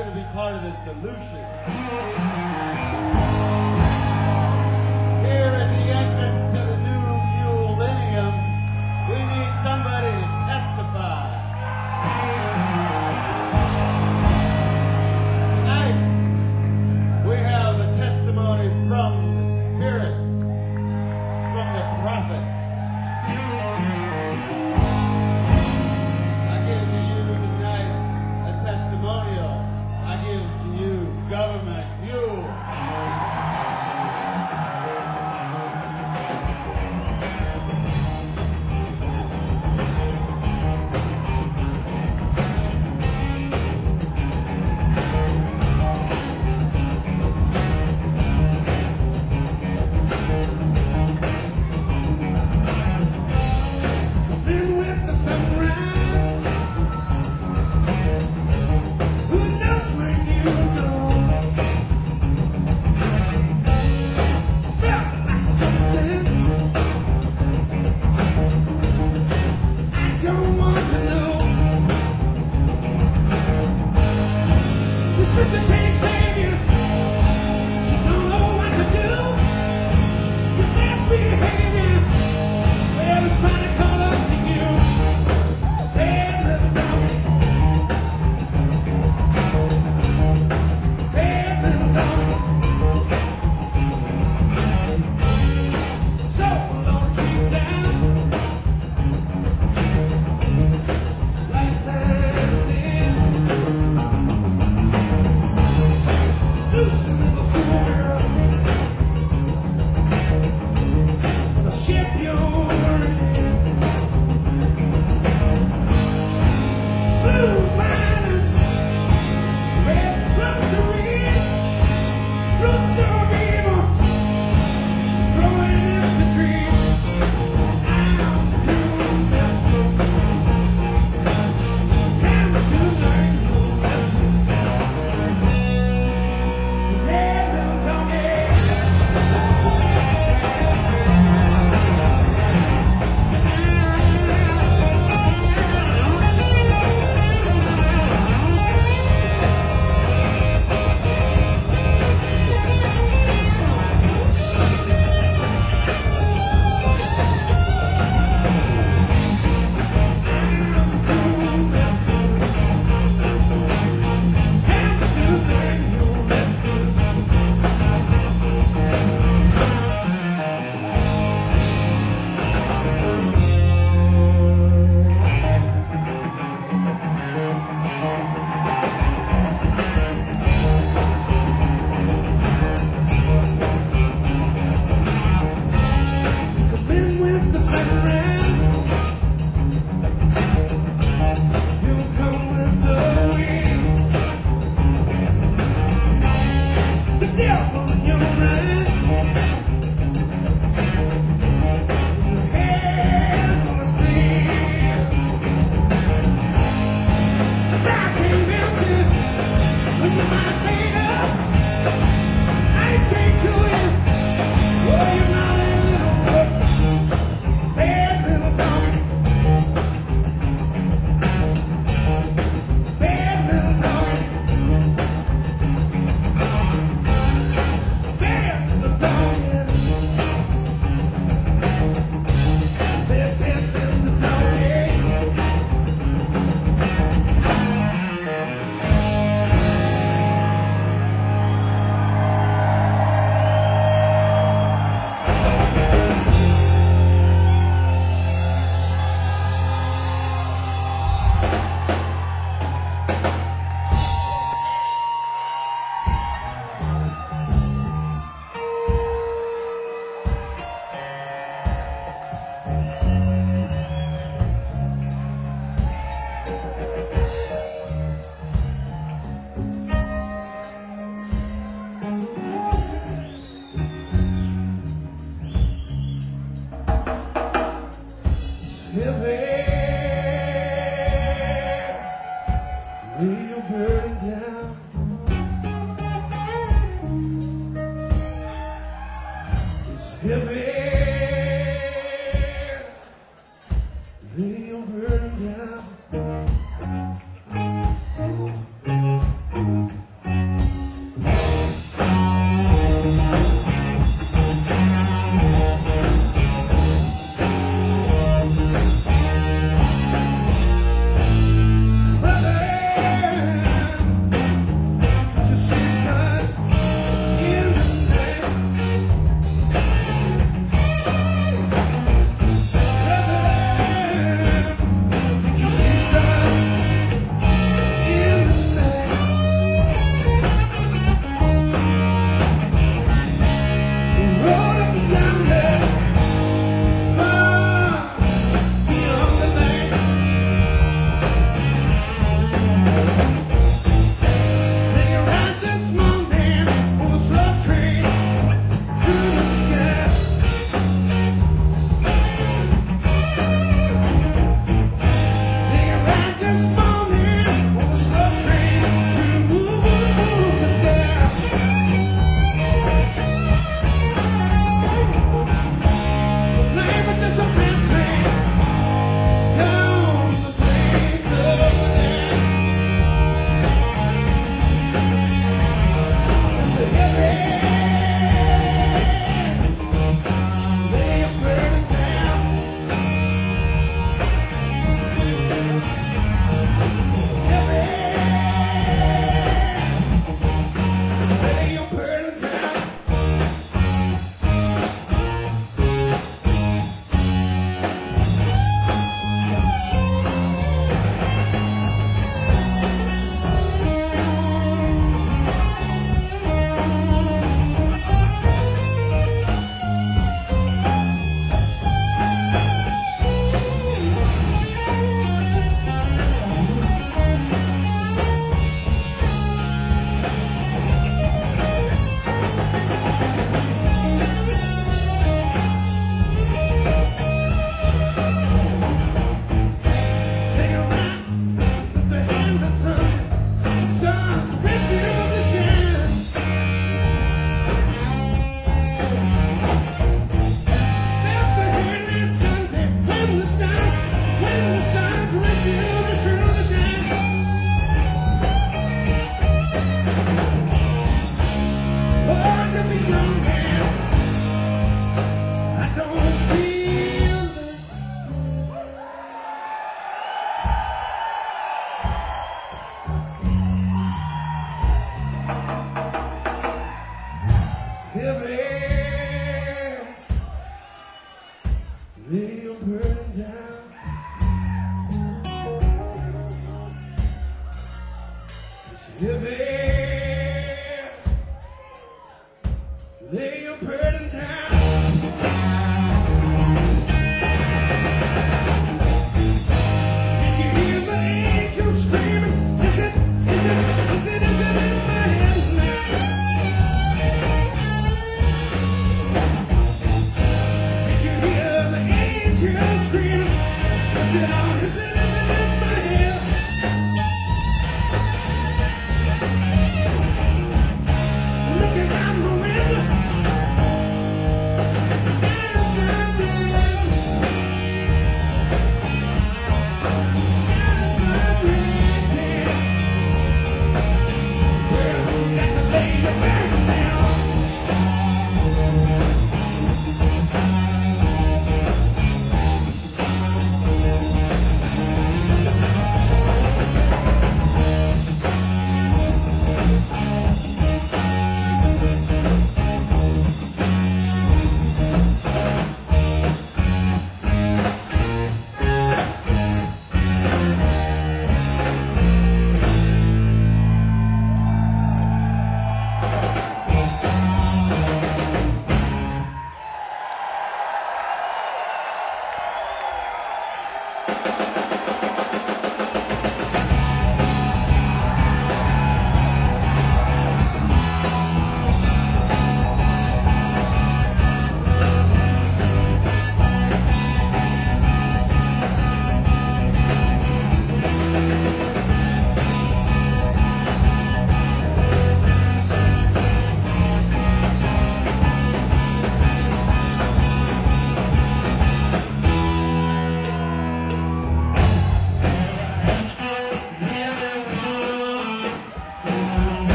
going to be part of the solution. Here at the entrance to the new millennium, we need somebody to testify. Tonight, we have a testimony from the spirits, from the prophets. I give to you tonight a testimonial. I give to you government, you.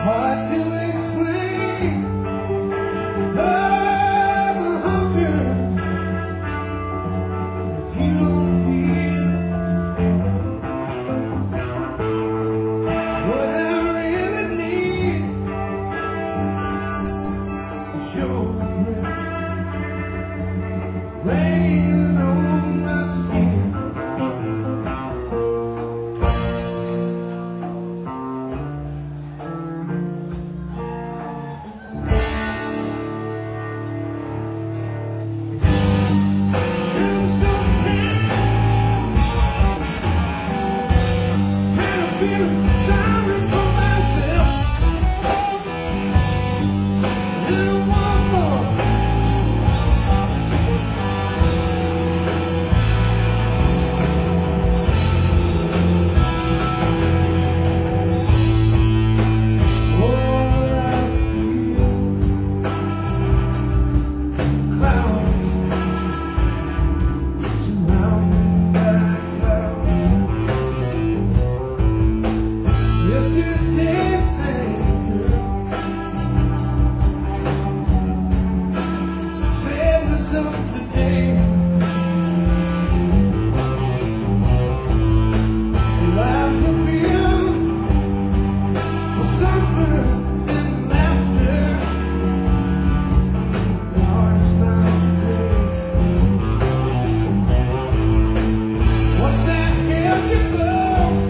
Hard to explain the hunger if you don't feel it. What I really need is your breath raining on my skin. Sorry for myself, and one more. All I feel, clouds surrounding my clouds. Yesterday's anger, sadness of today. Lives were filled with summer and laughter. Now it smiles great. Once I held you close,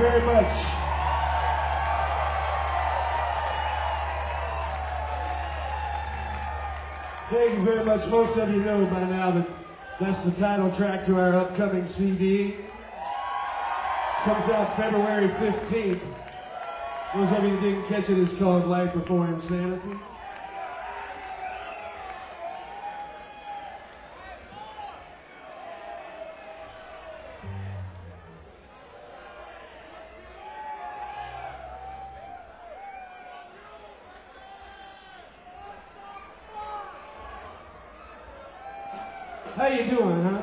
very much. Thank you very much. Most of you know by now that that's the title track to our upcoming CD. Comes out February 15th. Those of you that didn't catch it, it's called Life Before Insanity. How you doing, huh?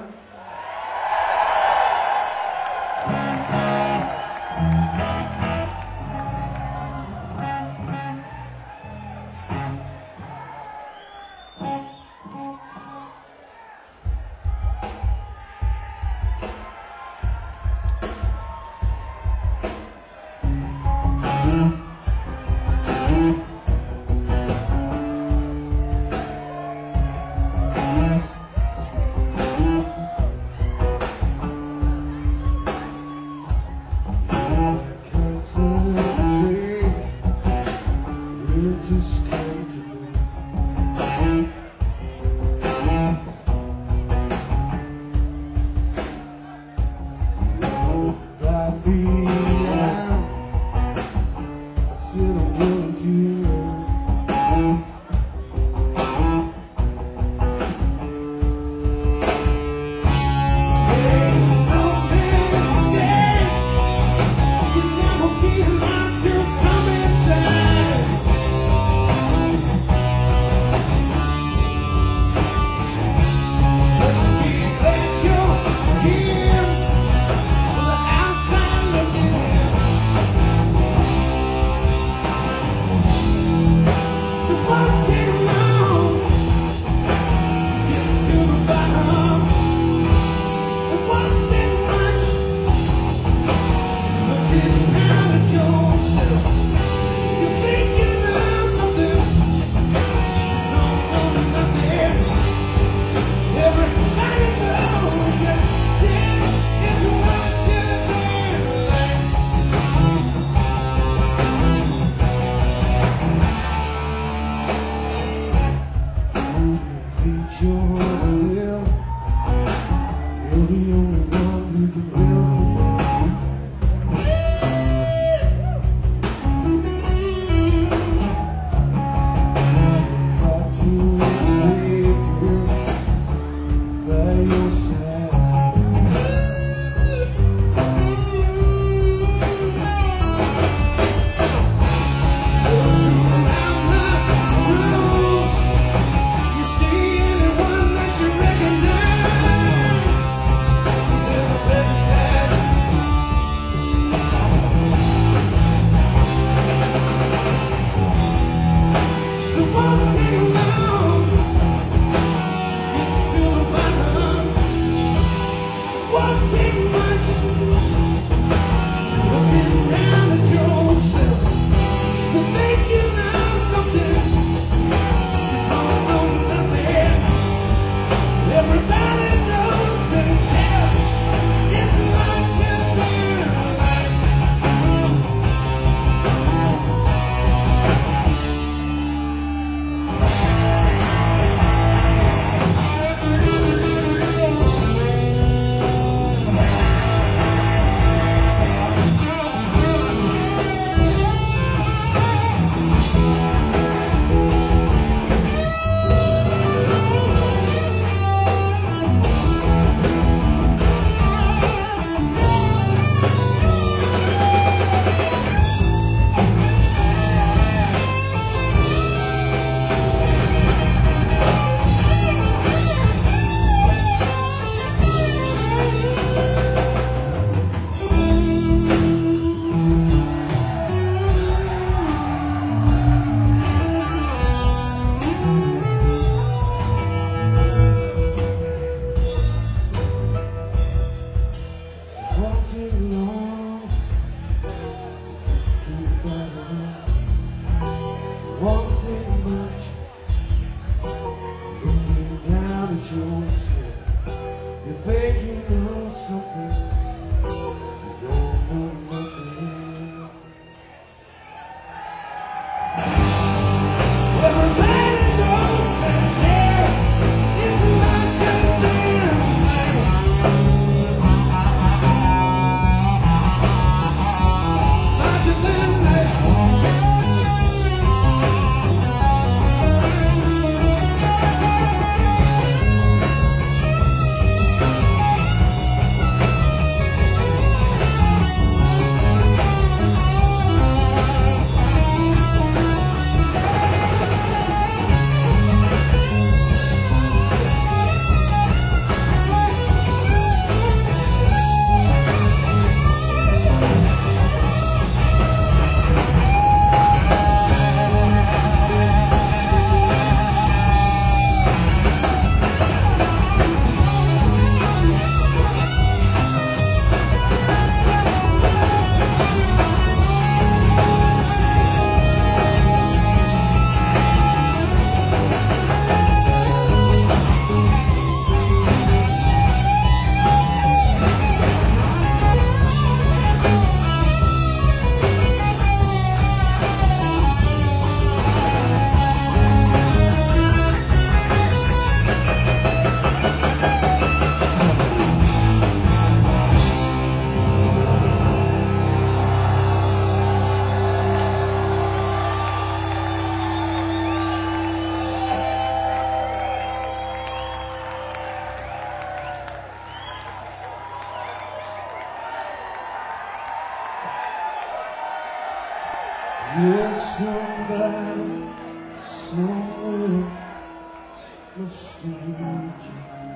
somebody somewhere must need you.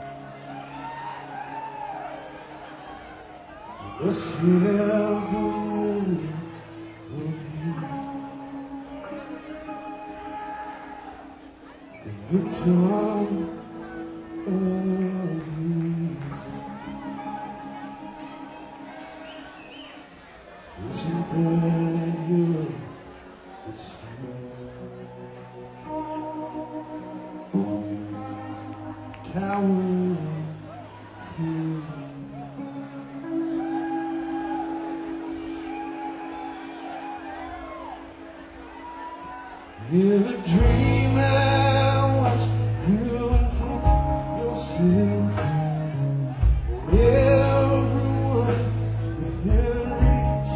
Must have been really abused. The victim of abuse. Isn't that your excuse? Towering fool. In a dream I watch you unfold yourself. Everyone within reach.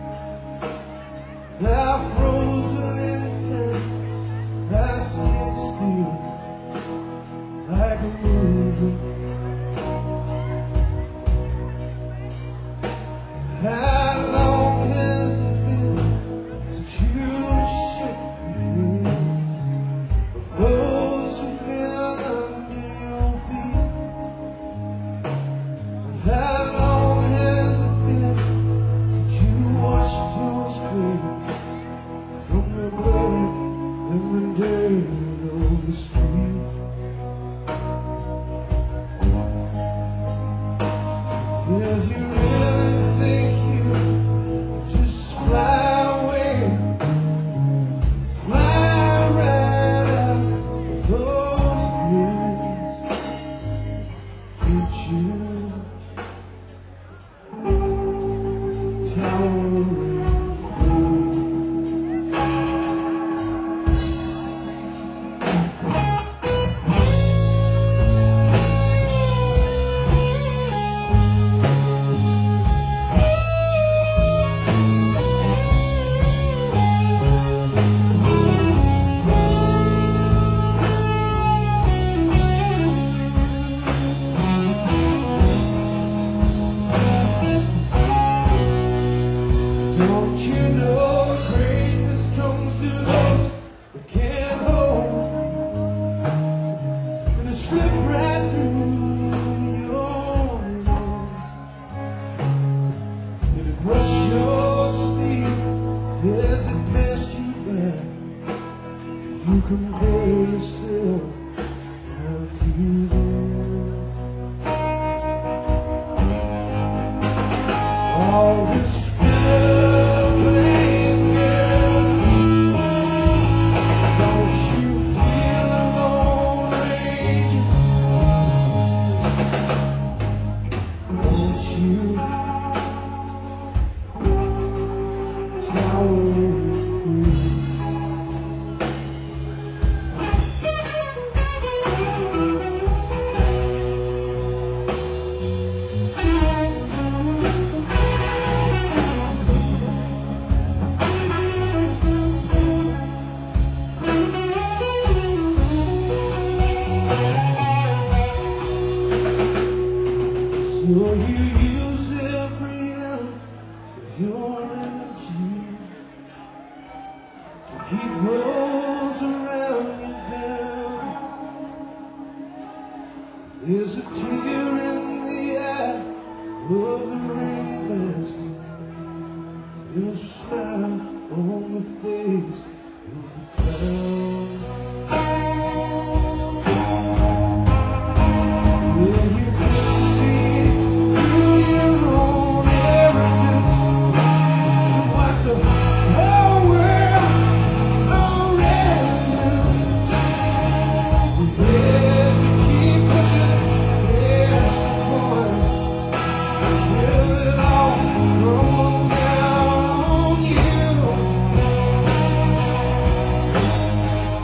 Now frozen in time, I sit still like a movie. How long has it been since you shook me? Those who fell under your feet. How long has it been since you washed your screen from the blood and the dirt of the street? Did you really think you could just fly away? Fly right out of those blues. Did you? Towering fool. Don't you know greatness comes to those that can't hold, and it slip right through your nose, and it brush your sleeve as it passed you by. You compare yourself now to them. All this So you use every ounce of your energy to keep those around you down. There's a tear in the eye of the rain blasting, and a smile on the face of the cloud. Yeah, you can see through your own arrogance to what the whole world already knew. We had to keep pushing past the point till it all rolled down on you.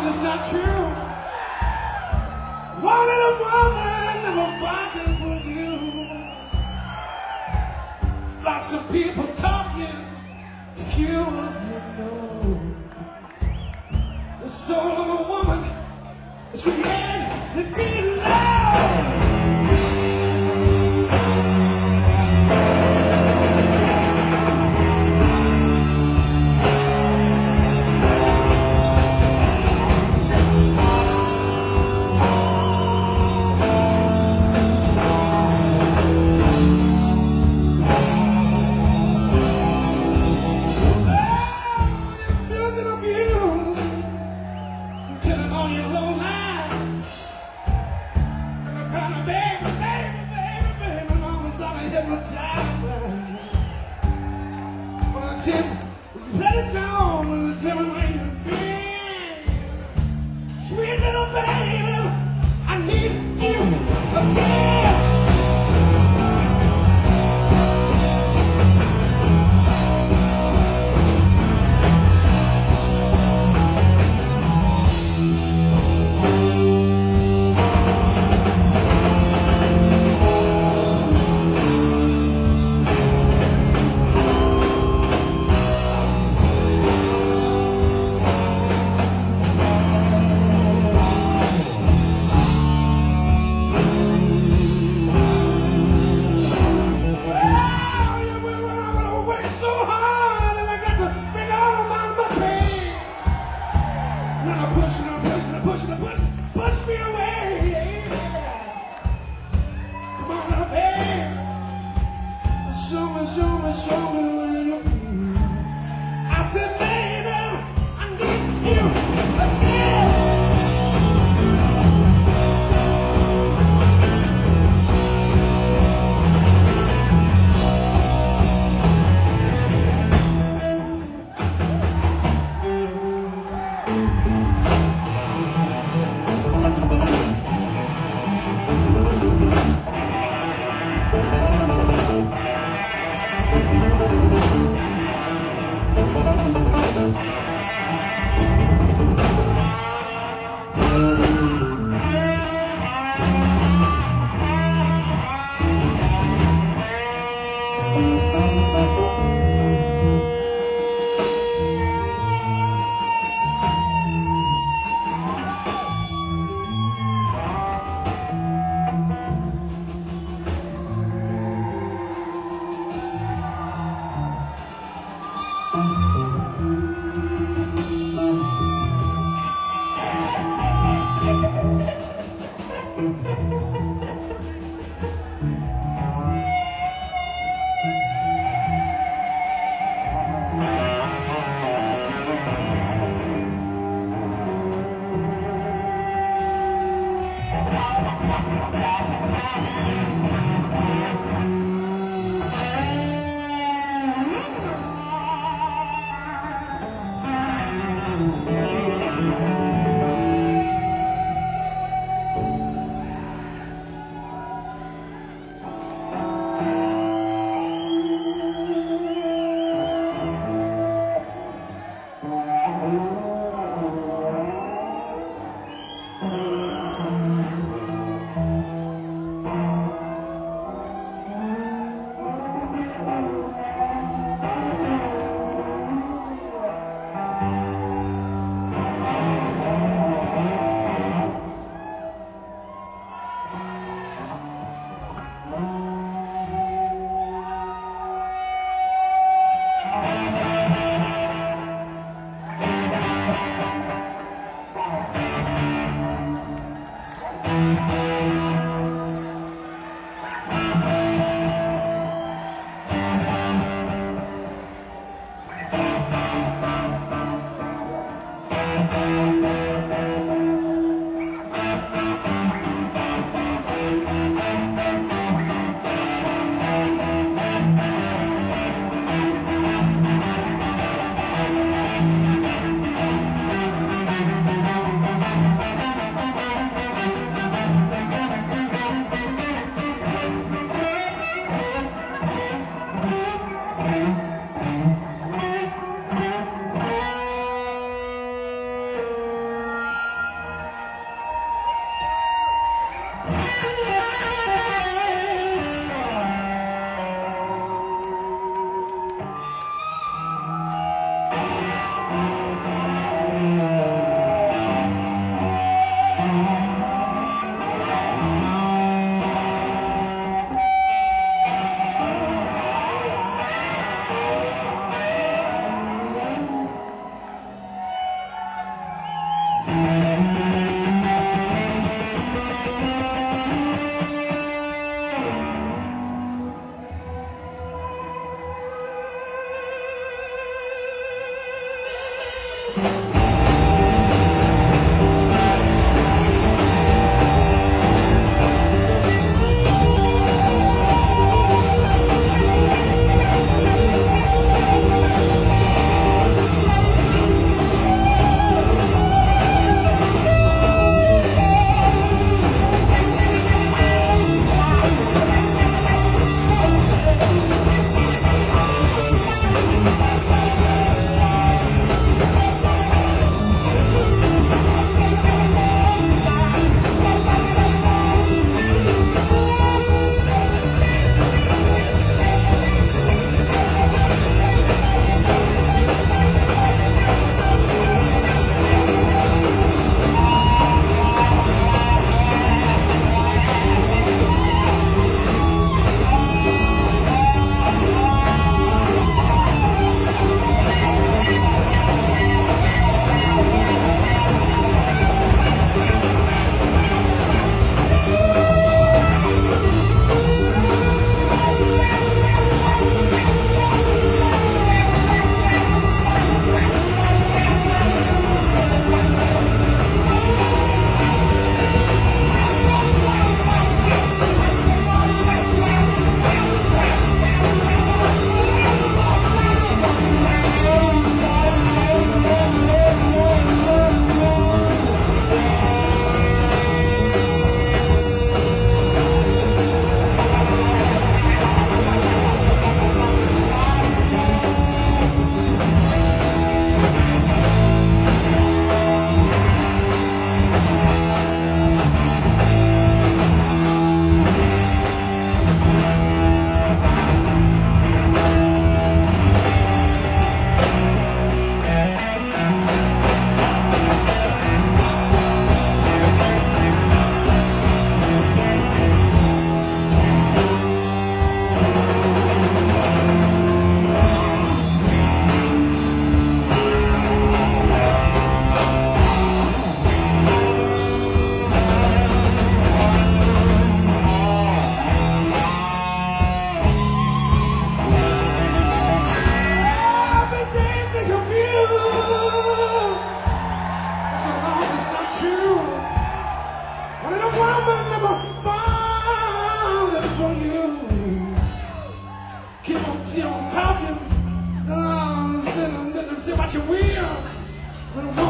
it's not true. One little woman never bargained for you. Lots of people talking, few of you know. The soul of a woman is created to be loved. Let it down when the devil ain't been. Sweet little baby, I need you again. Push me away. Come on now, baby. Show me where you be. I said, baby, I need you again.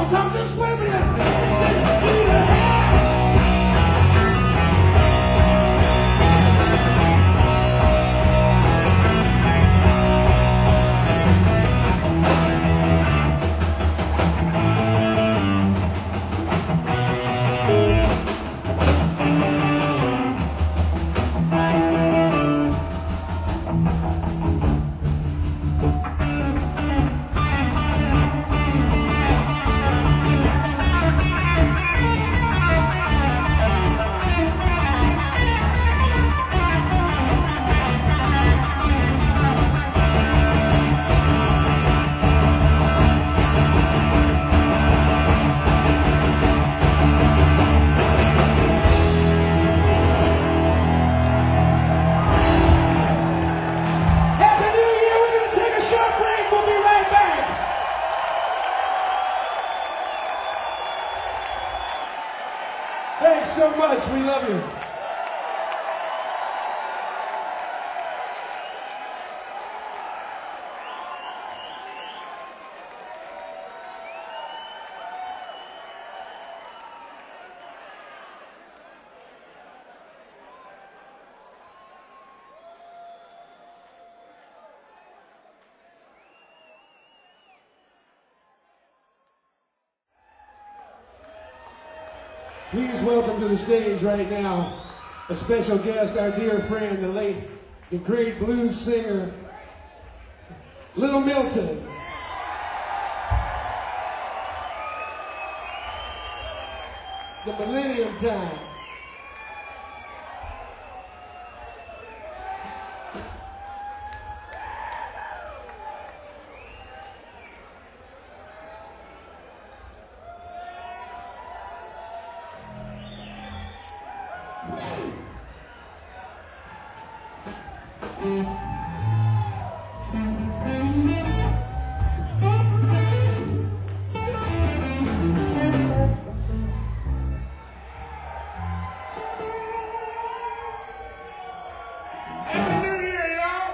talk this with me. Send you to hell. Thanks so much. We love you. Please welcome to the stage right now a special guest, our dear friend, the late, the great blues singer, Little Milton. The Millennium Time. Happy New Year, y'all!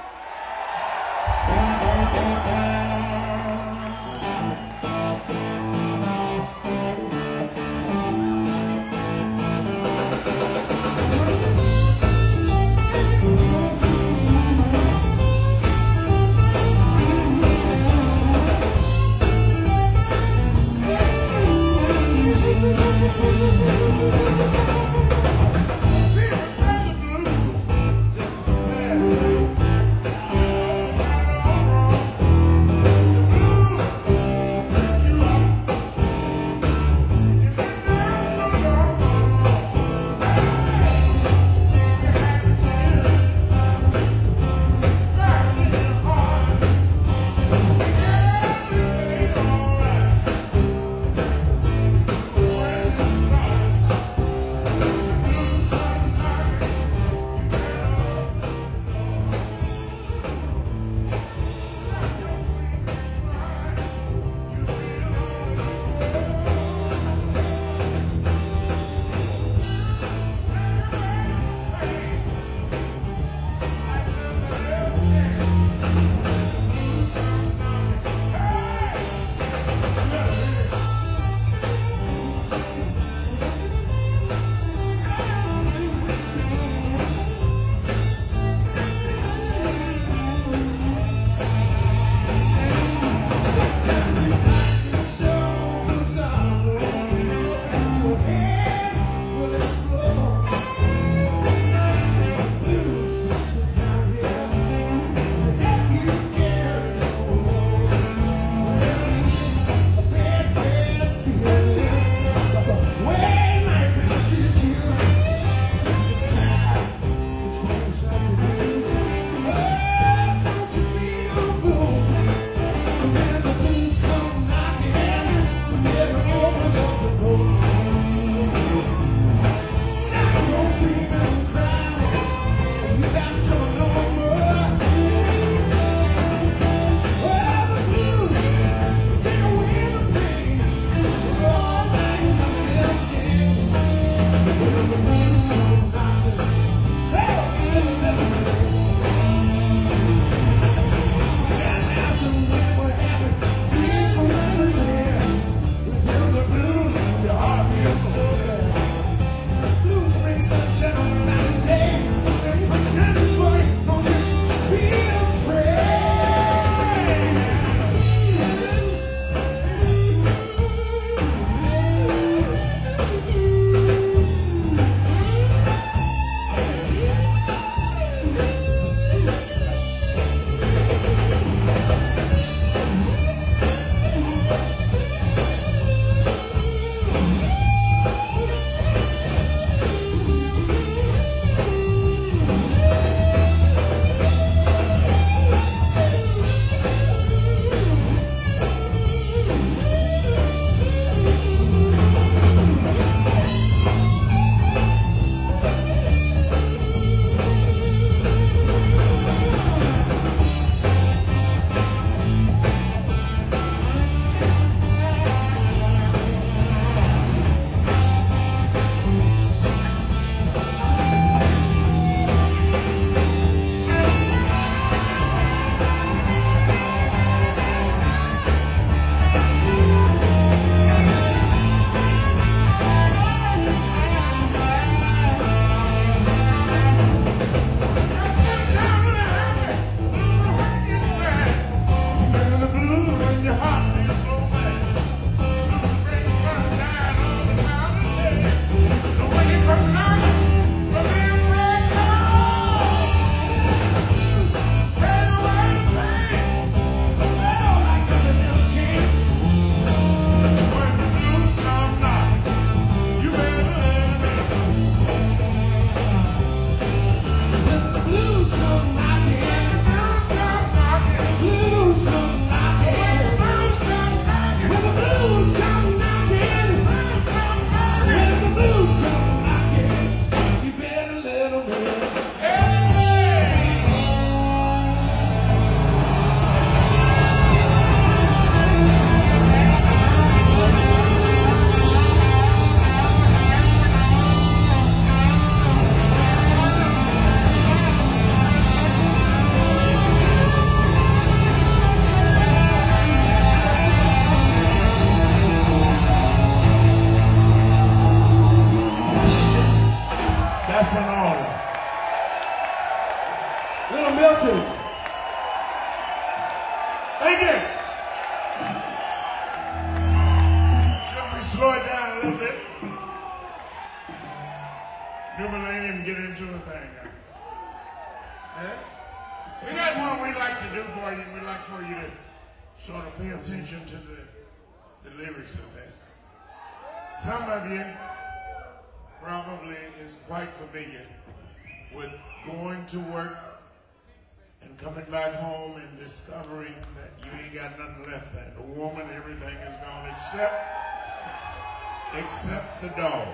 slow it down a little bit. New Millennium, get into a thing. We got one we'd like to do for you. We'd like for you to sort of pay attention to the lyrics of this. Some of you probably is quite familiar with going to work and coming back home and discovering that you ain't got nothing left there. The woman, everything is gone except the dog.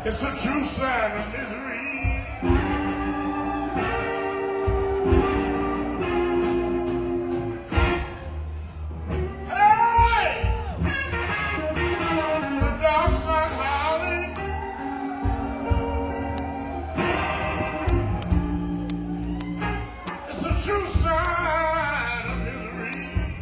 It's a true sign of misery. Hey! The dogs start howling. It's a true sign of misery.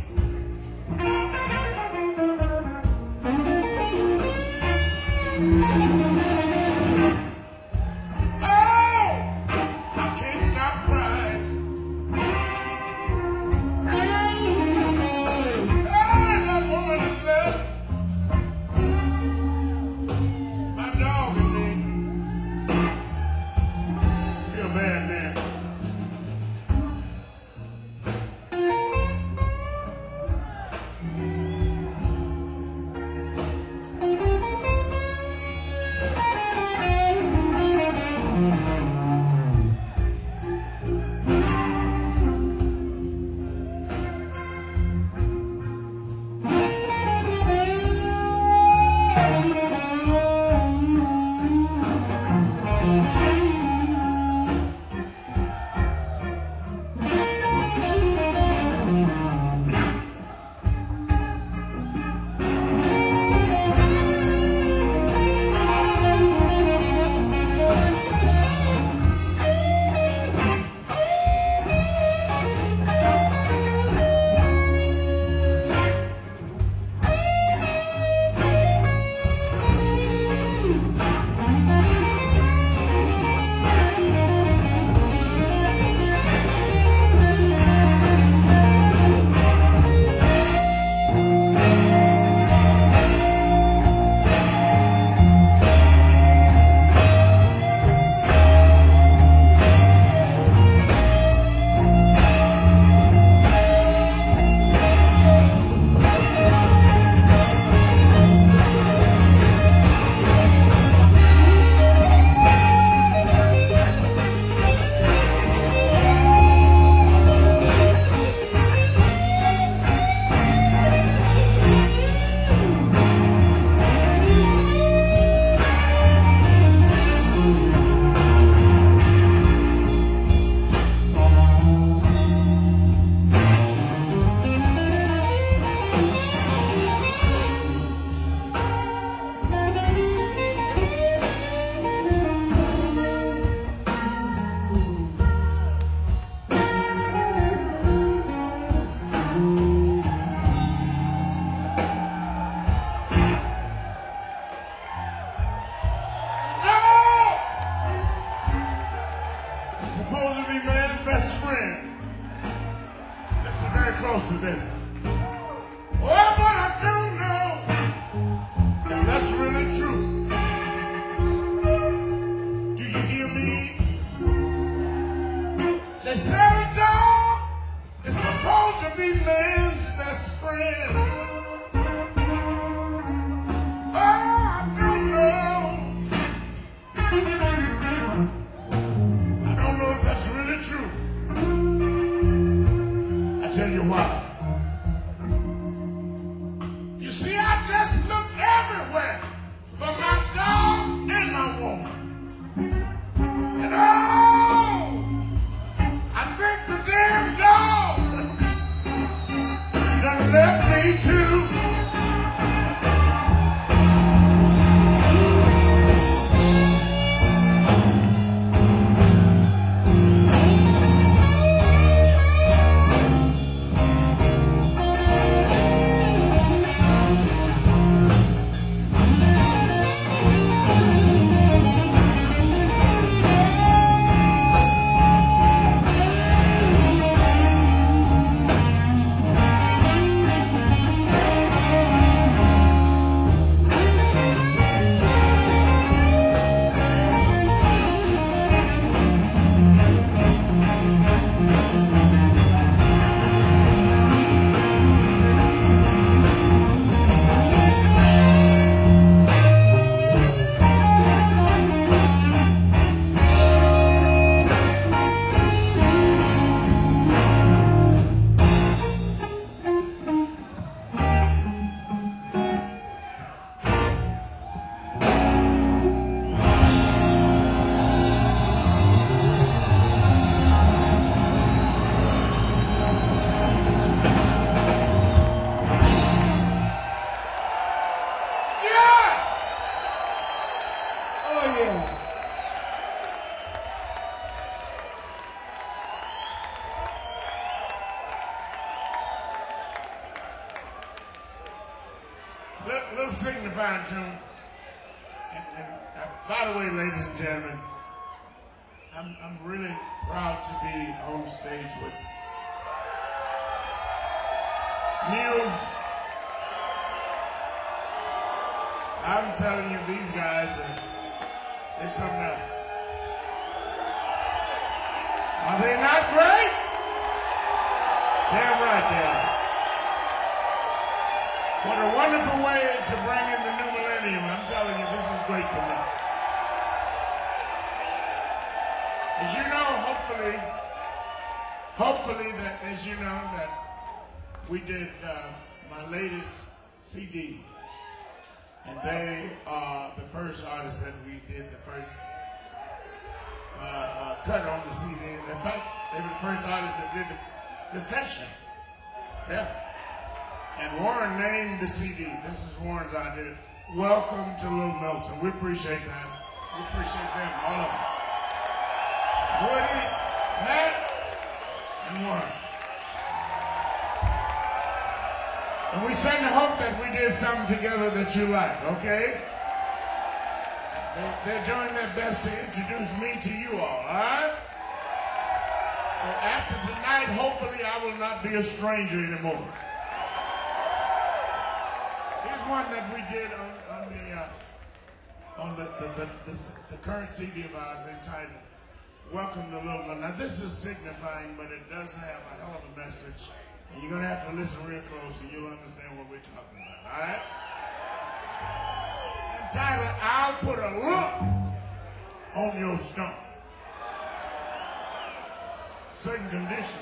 Supposed to be man's best friend. Listen very close to this. Oh, but I don't know if that's really true. Do you hear me? They say a dog is supposed to be man's best friend. Oh, I don't know. I don't know if that's really true. I tell you why. You see, I just look everywhere for my dog and my woman. And oh, I think the damn dog done left me too. Little signifying tune. By the way, ladies and gentlemen, I'm really proud to be on stage with you. I'm telling you, these guys they're something else. Are they not great? Damn right they are. What a wonderful way to bring in the new millennium. I'm telling you, this is great for me. As you know, hopefully that, as you know, that we did my latest CD. And they are the first artists that we did the first cut on the CD. In fact, they were the first artists that did the session. Yeah. And Warren named the CD. This is Warren's idea. Welcome to Little Milton. We appreciate that. We appreciate them, all of them. Woody, Matt, and Warren. And we certainly hope that we did something together that you like, okay? They're doing their best to introduce me to you all right? So after tonight, hopefully I will not be a stranger anymore. Here's one that we did on the current CD of ours entitled Welcome to Little Milton. Now this is signifying, but it does have a hell of a message. And you're going to have to listen real close and you'll understand what we're talking about, all right? It's entitled, I'll Put a Look on Your Stump. Certain conditions.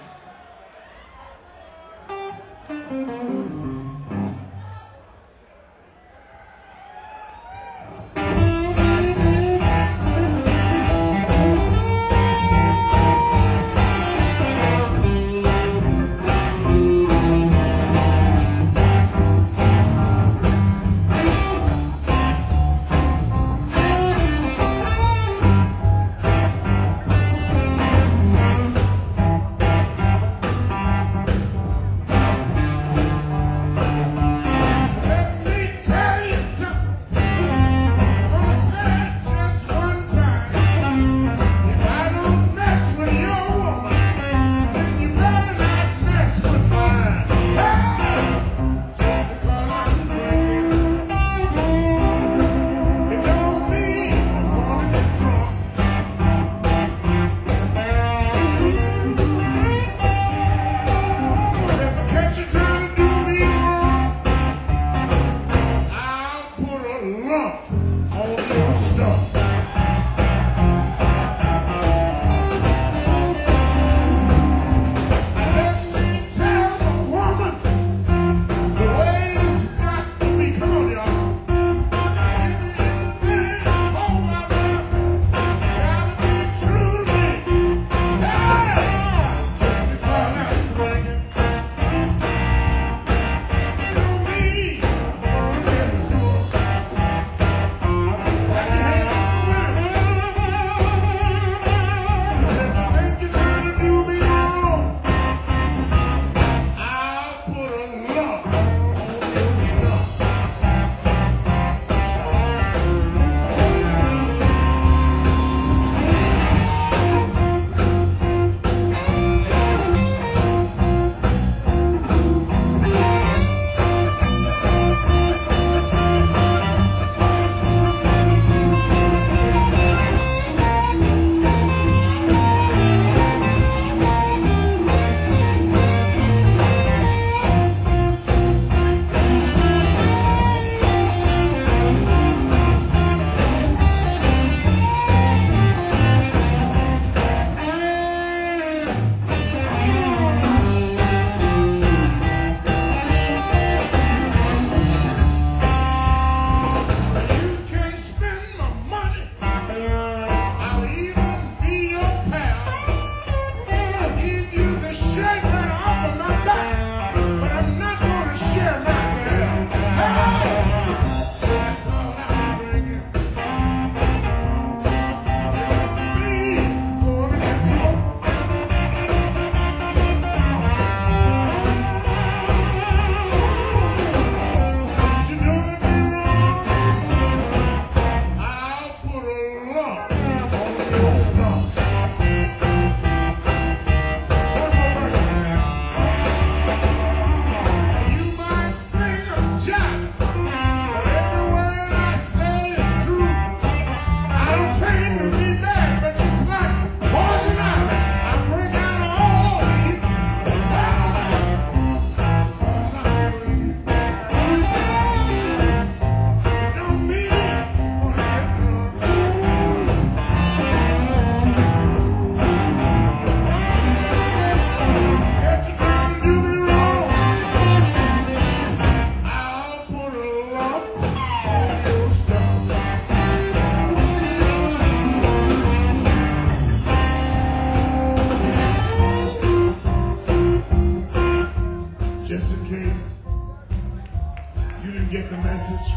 You didn't get the message?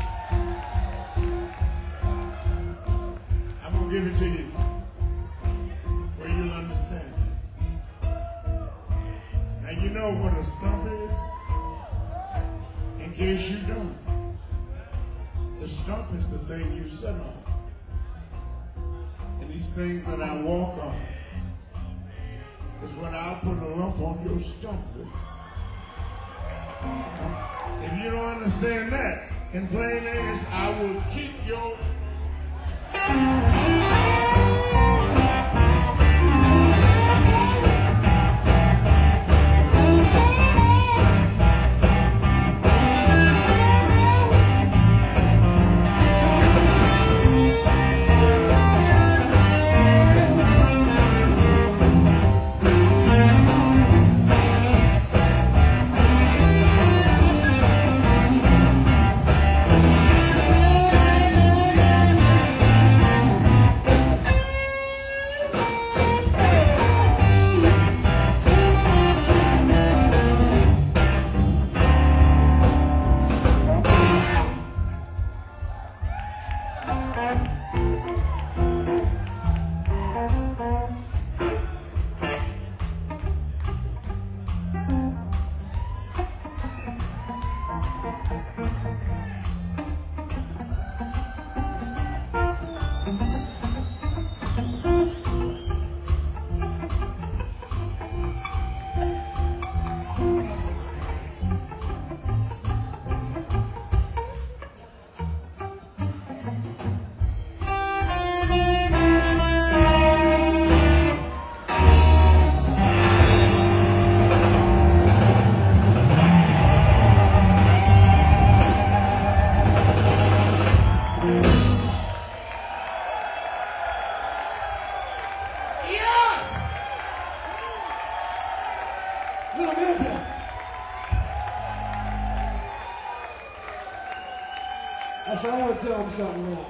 I'm going to give it to you where you'll understand. Now you know what a stump is? In case you don't. The stump is the thing you sit on. And these things that I walk on is when I'll put a lump on your stump. If you don't understand that, in plain English, I will keep your... Actually, I want to tell him something now.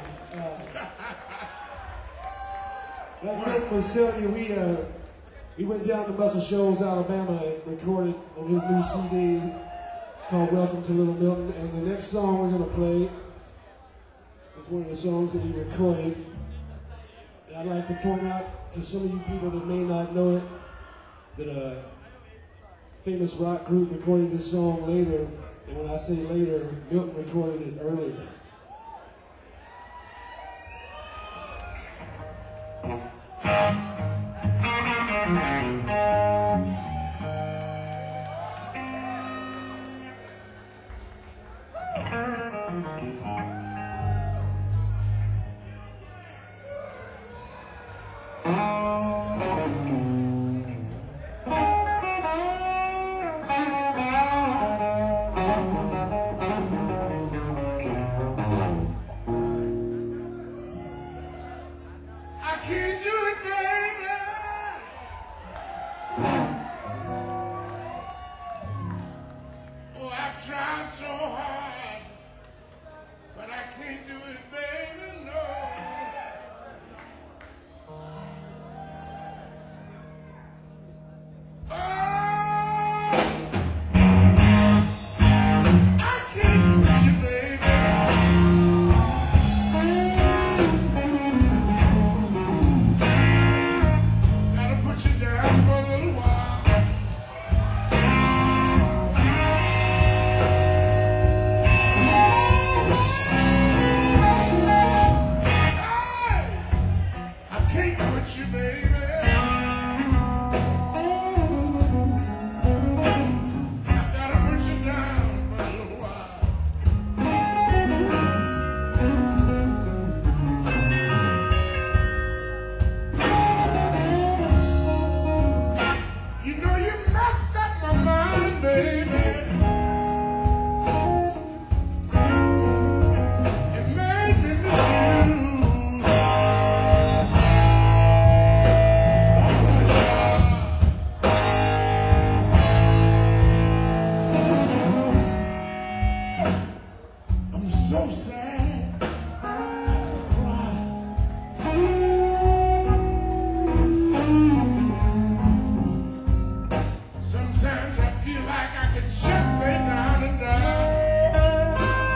Like Rick was telling you, we went down to Muscle Shoals, Alabama, and recorded on his new CD called Welcome to Little Milton. And the next song we're going to play is one of the songs that he recorded. And I'd like to point out to some of you people that may not know it, that a famous rock group recorded this song later. And when I say later, Milton recorded it earlier. Tried so hard, but I can't do it, baby, no. Oh, I can't quit you, baby. Gotta put you down for a little while. You, baby. I gotta put you down for a little while. You know you messed up my mind, baby. It made me miss you. So sad, I could cry. Sometimes I feel like I could just lay down and die.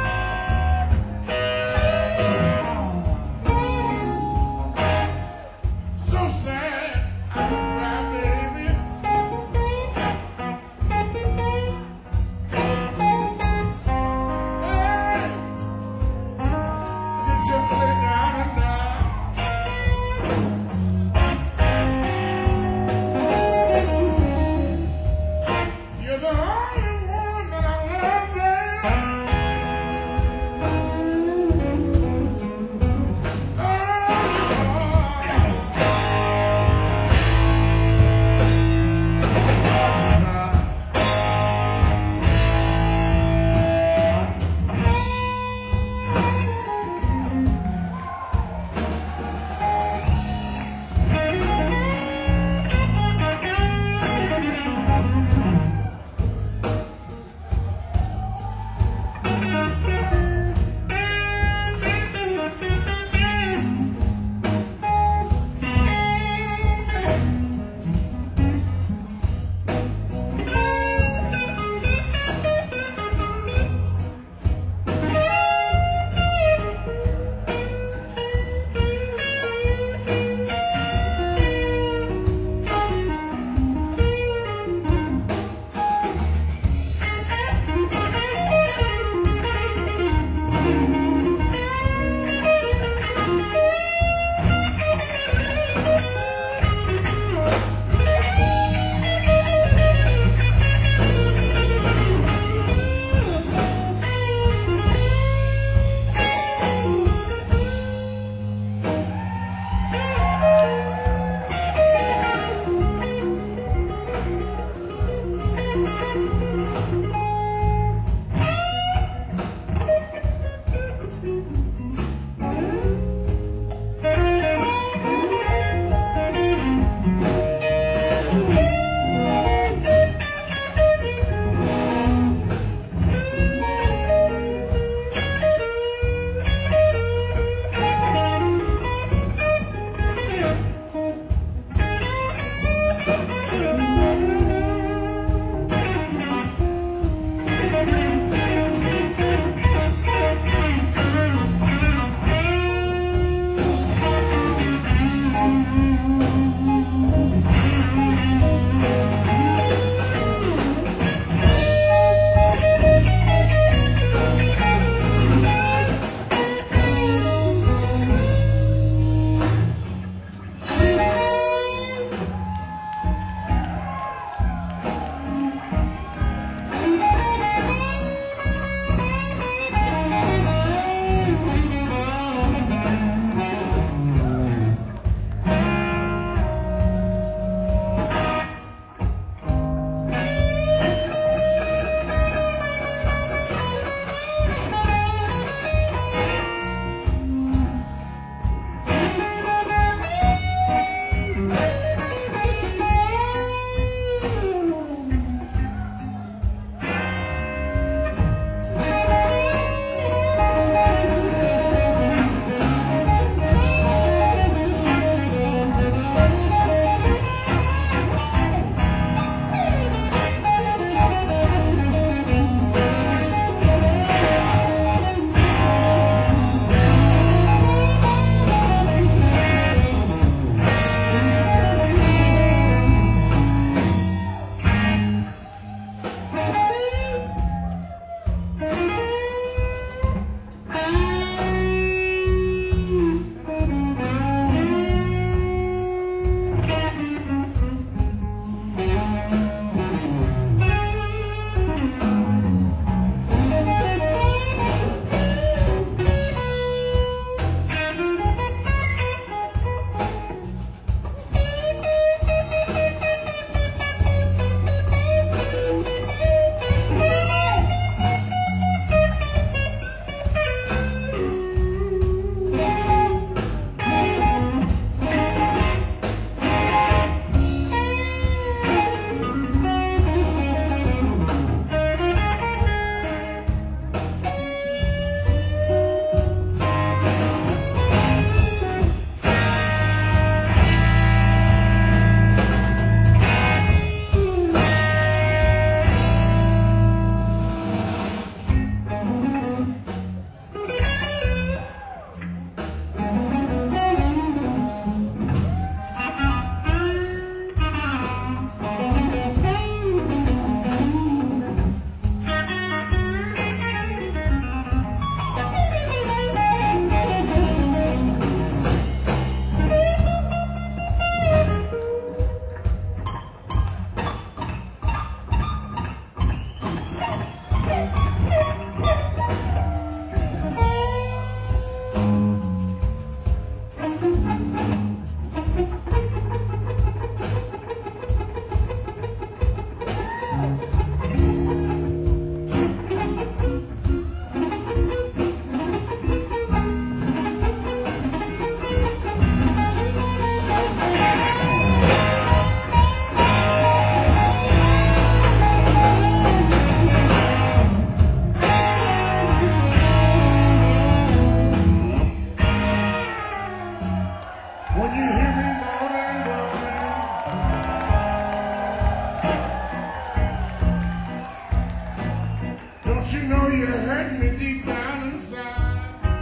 you hurt me deep down inside.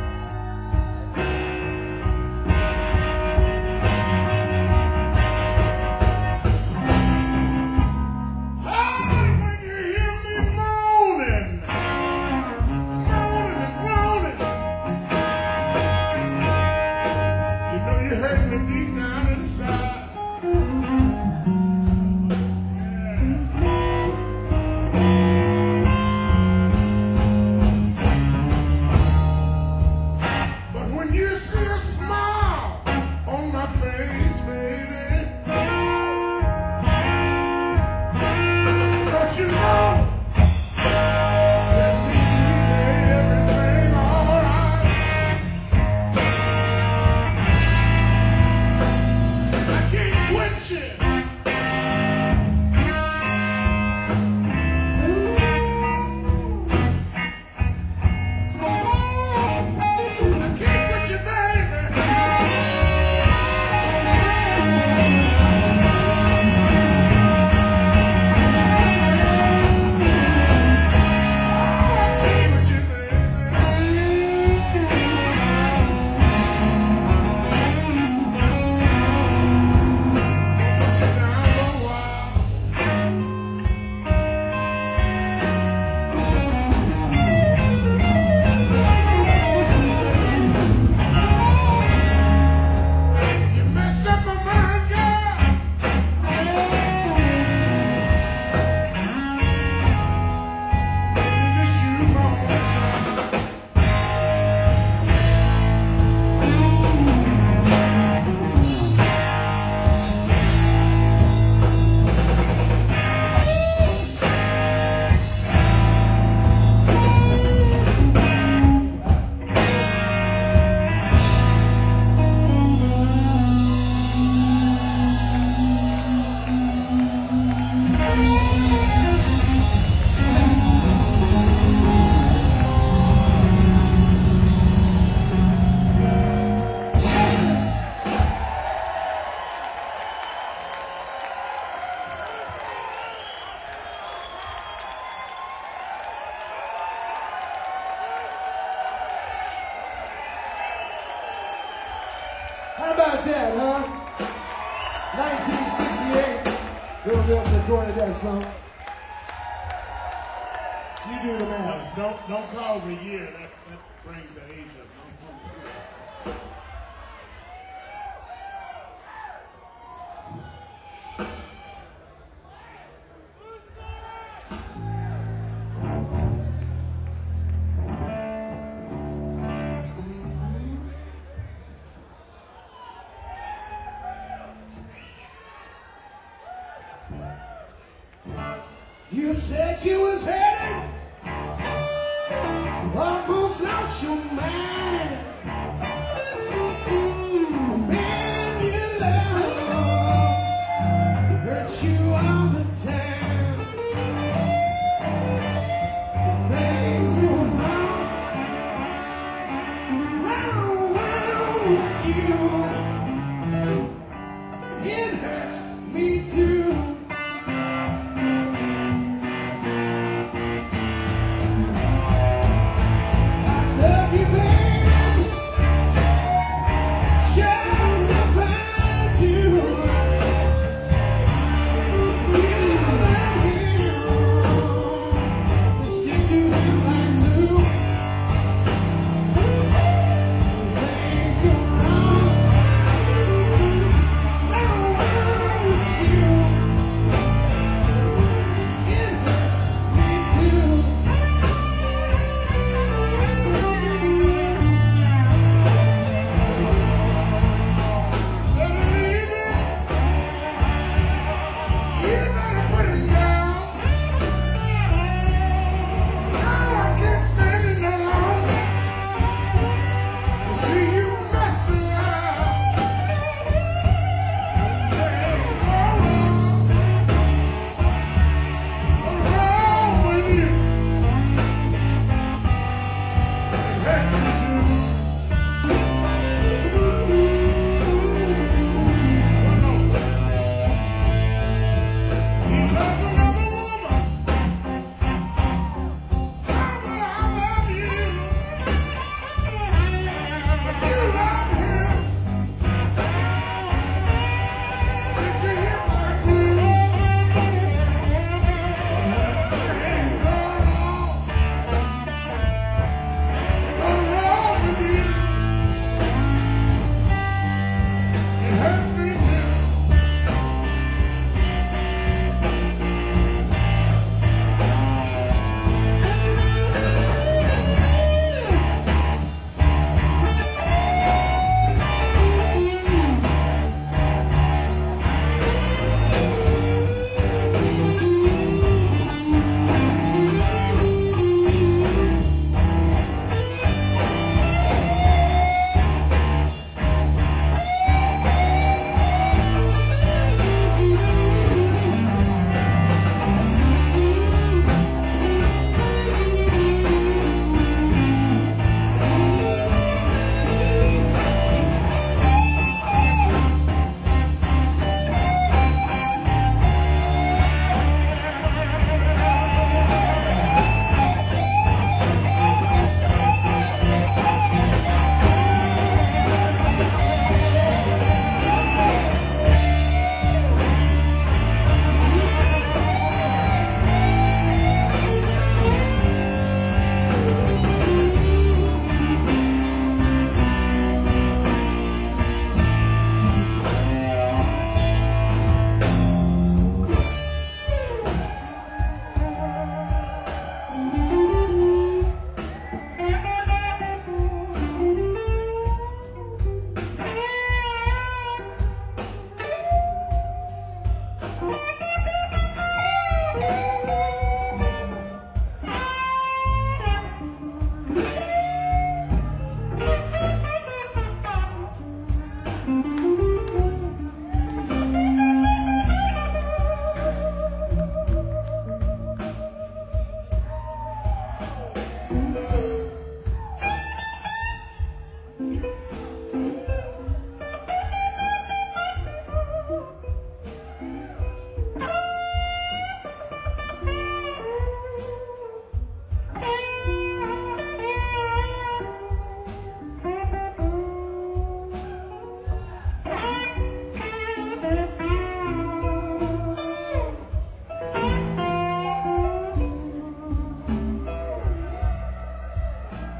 When you hear me moaning, moaning and groaning, you know you hurt me deep down inside. But when you see a smile on my face, baby, don't you know that we made everything alright? I can't quit you. I can't quit you, baby. I can't quit you, baby. Put you down for a while. You messed up my mind, girl. Miss you more, child. How about that, huh? 1968. Little Milton recorded that song. You do the math. Don't call the year. That brings the age up. You said you was headed, almost lost your mind. Man, you love hurt you all the time. Things go wrong with you. It hurts me too. Love you, baby. Sure enough, I do. You and him, they stick to him like glue. Things go wrong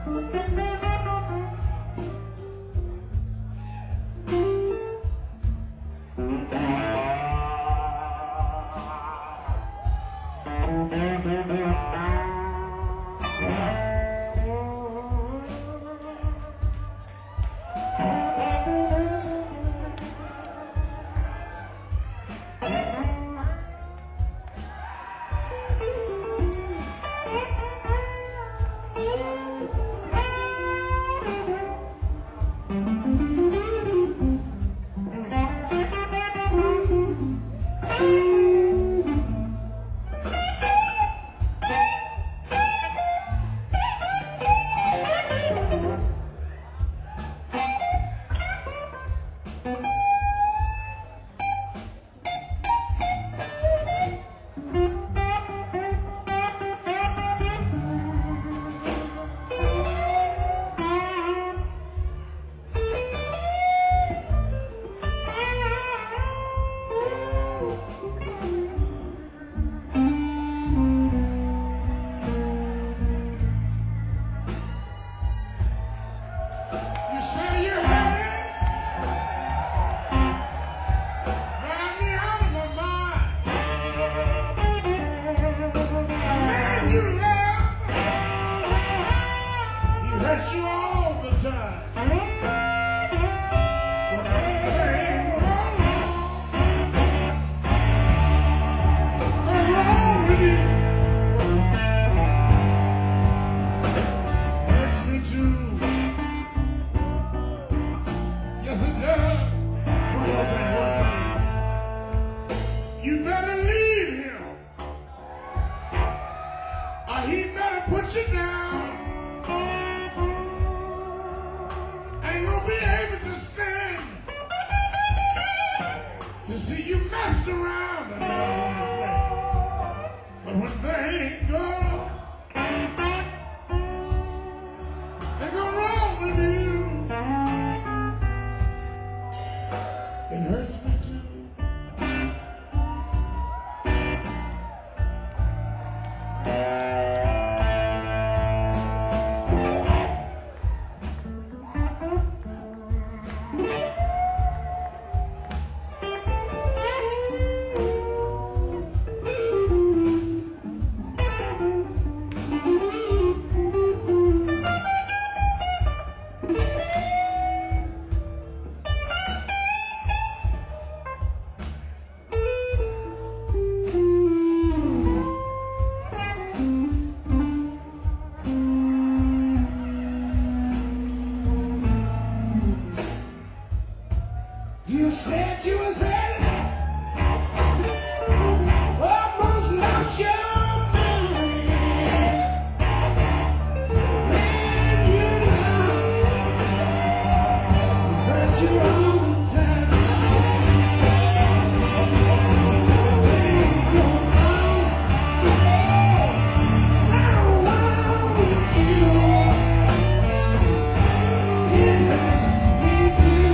You say you're hurting? Drive me out of my mind. The man you love, he hurts you all the time. But when things go wrong with you, hurts me too. Yes, it does. One more thing, you better leave him, or he better put you down. Ain't gonna be able to stand to see you messed around. That's what I want to say. But when things go wrong with you, it hurts me too. You said you was ready, almost lost your mind. When you love, hurt you all the time. Things go wrong, wrong with you. It hurts me too.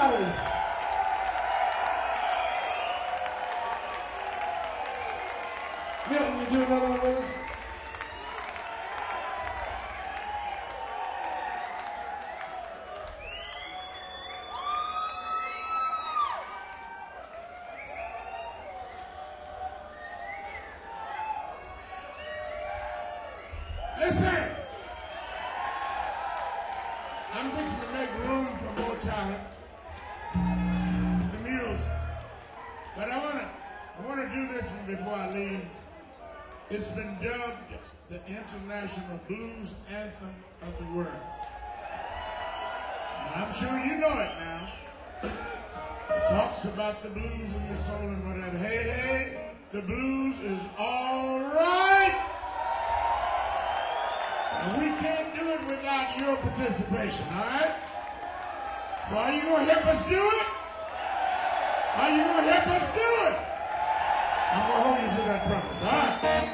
Island. Milton, you do another one with us? Listen, I'm fixing to make room for more talent, the Mules. But I wanna do this one before I leave. It's been dubbed the International Blues Anthem of the World. And I'm sure you know it now. It talks about the blues in your soul and whatever. Hey, hey, the blues is all right. And we can't do it without your participation, all right? So are you going to help us do it? Are you going to help us do it? I'm going to hold you to that promise, all right?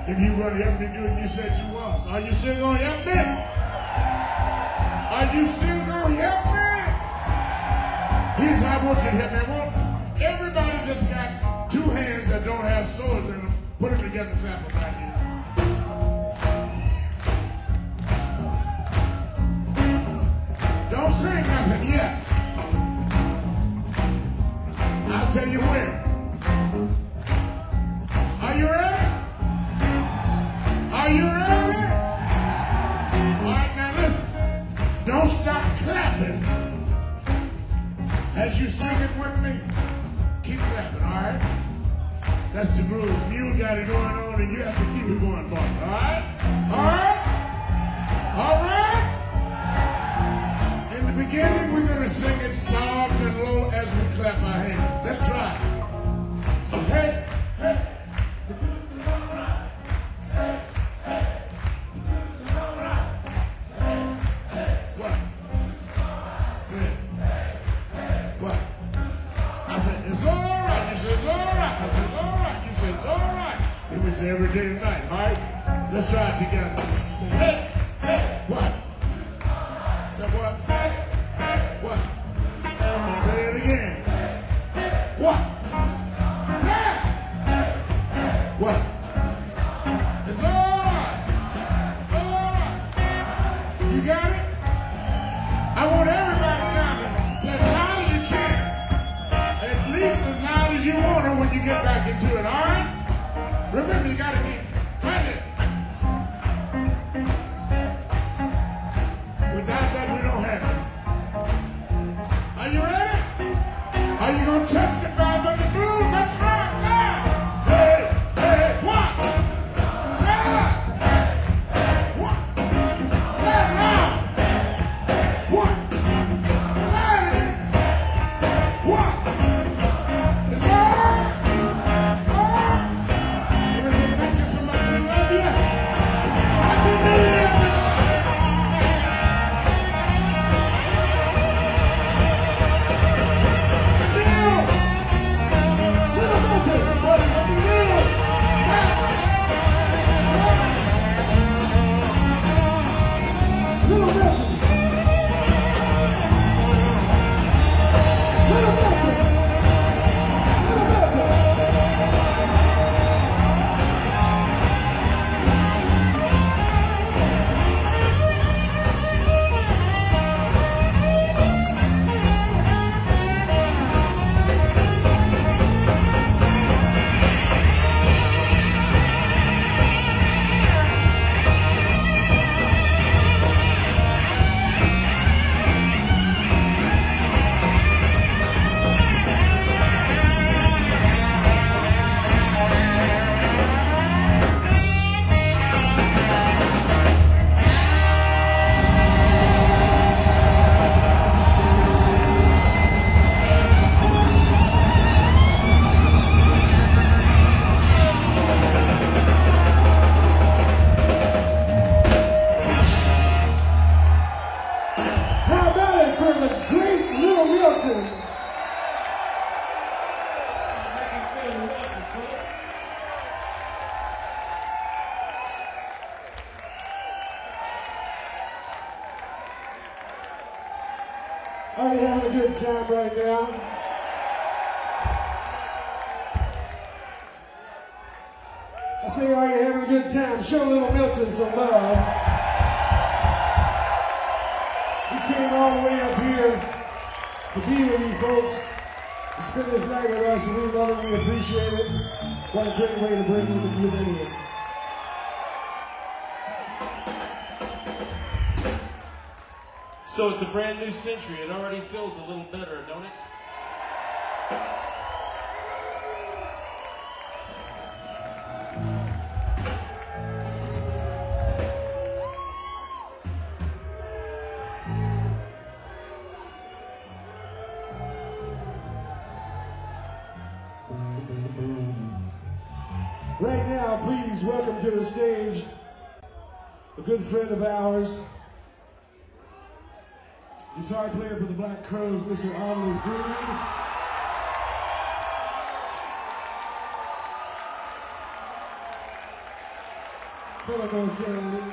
if you want to help me do it, you said you was. Are you still going to help me? Are you still going to help me? Here's how I want you to help me. I want everybody that's got two hands that don't have swords in them, put them together and clap them right here. Don't say nothing yet. I'll tell you when. Are you ready? Are you ready? All right, now listen. Don't stop clapping. As you sing it with me, keep clapping, all right? That's the groove. You got it going on, and you have to keep it going, boss, all right? All right? All right? In the beginning, we're going to sing it soft and low as we clap our hands. Let's try it. So, hey, hey. What? Say it. What? I said, it's all right. You said, it's all right. I said, it's all right. You said, it's all right. Then we say every day and night, all right? Let's try it together. Hey, hey, what? Say what? What? Say it again. What? Say it. What? It's all right. All right. You got it? I want everybody now to say as loud as you can. At least as loud as you want it when you get back into it, all right? Remember, you got to keep ready. Without that, we don't have it. Are you ready? Are you going to testify for the groove? That's right, now. Hey, hey, what? Say it. What? Say it loud. What? Say it again. What? It's all right? All right? Everybody, thank you so much. We love you. Happy New Year, everybody. Are you having a good time right now? I say, are you having a good time? Show Little Milton some love. He came all the way up here to be with you folks, to spend this night with us, and we love it, we appreciate it. What a great way to bring in the millennium. So it's a brand new century. It already feels a little better, don't it? Right now, please welcome to the stage a good friend of ours, guitar player for the Black Crowes, Mr. Ollie Freed. Full of North Carolina.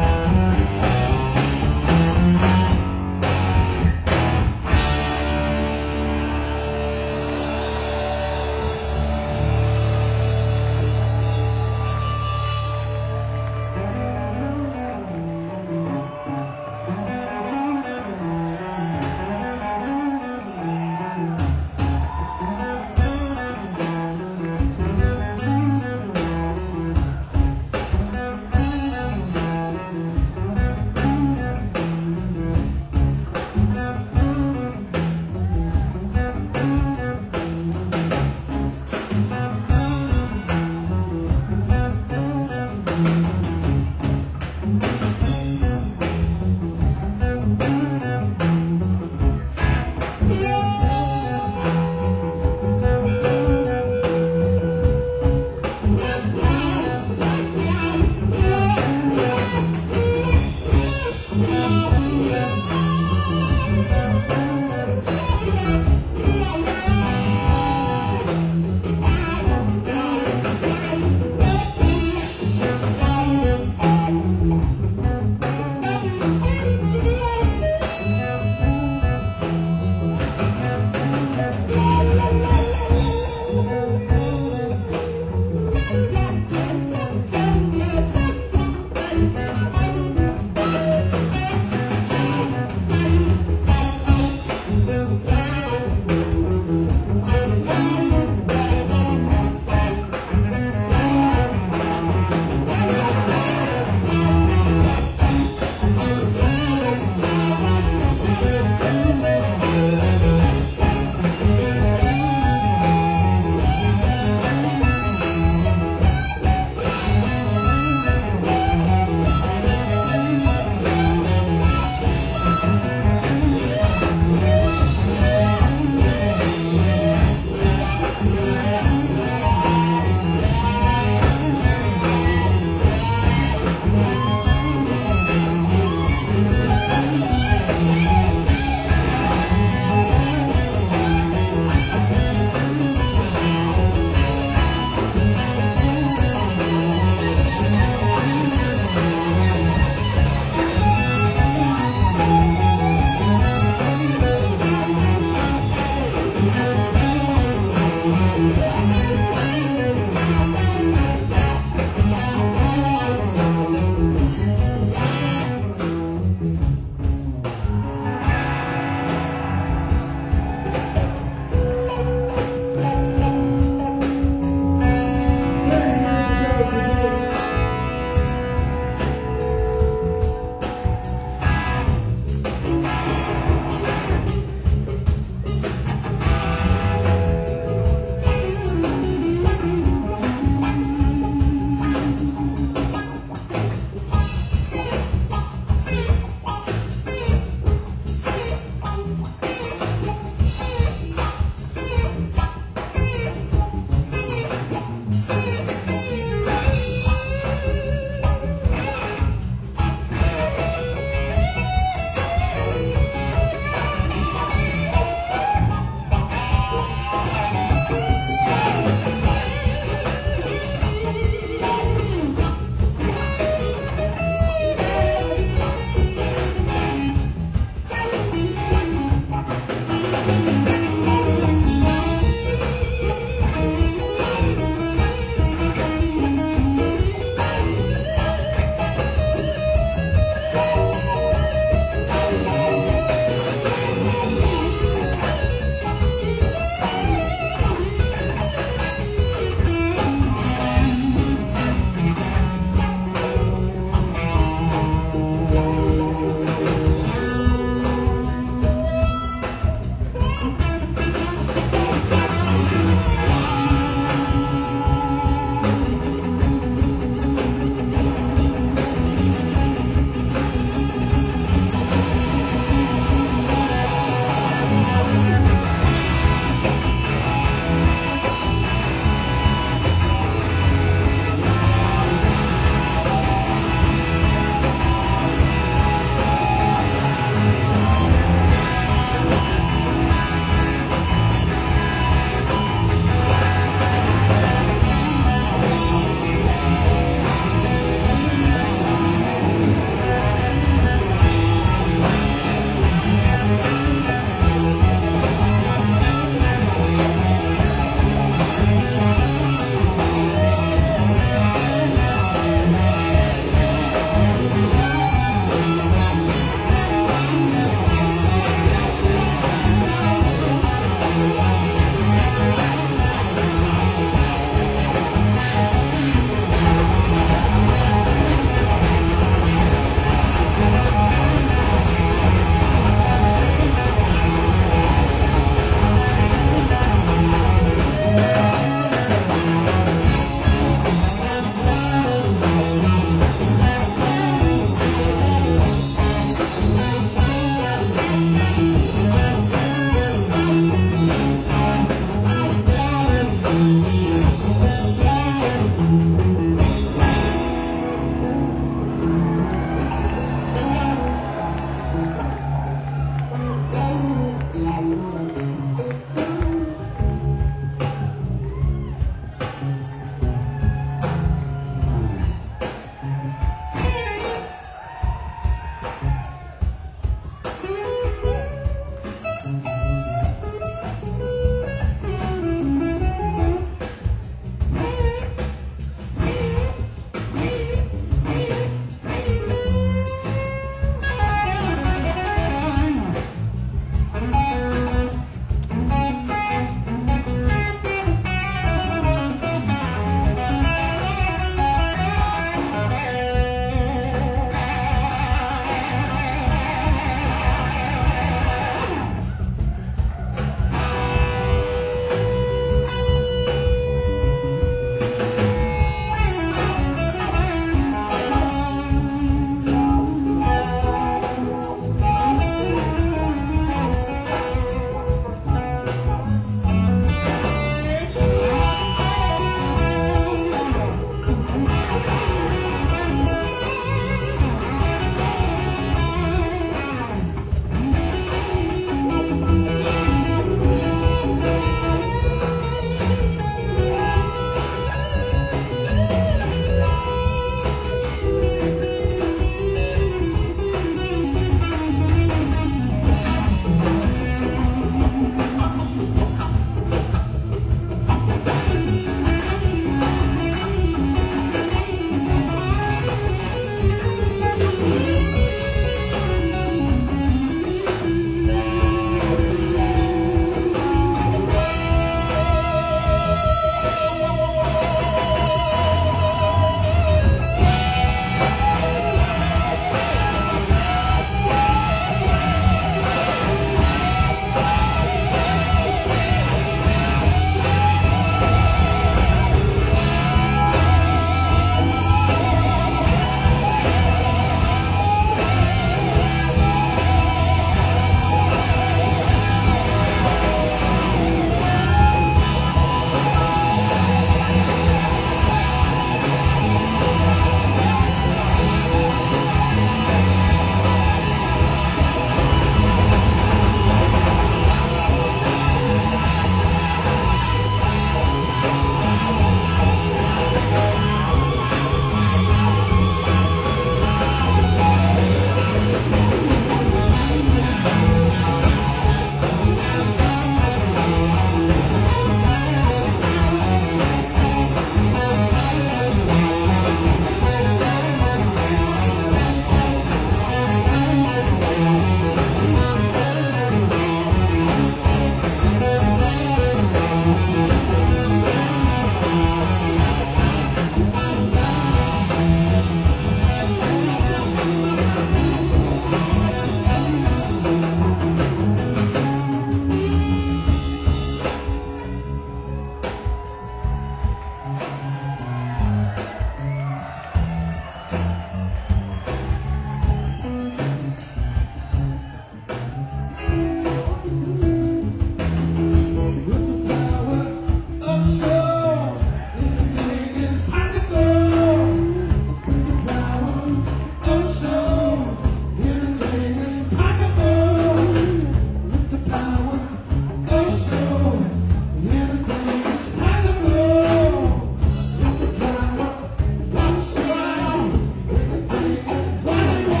Oh, so anything is possible with the power. Oh, so anything is possible with the power. Oh, so anything is possible.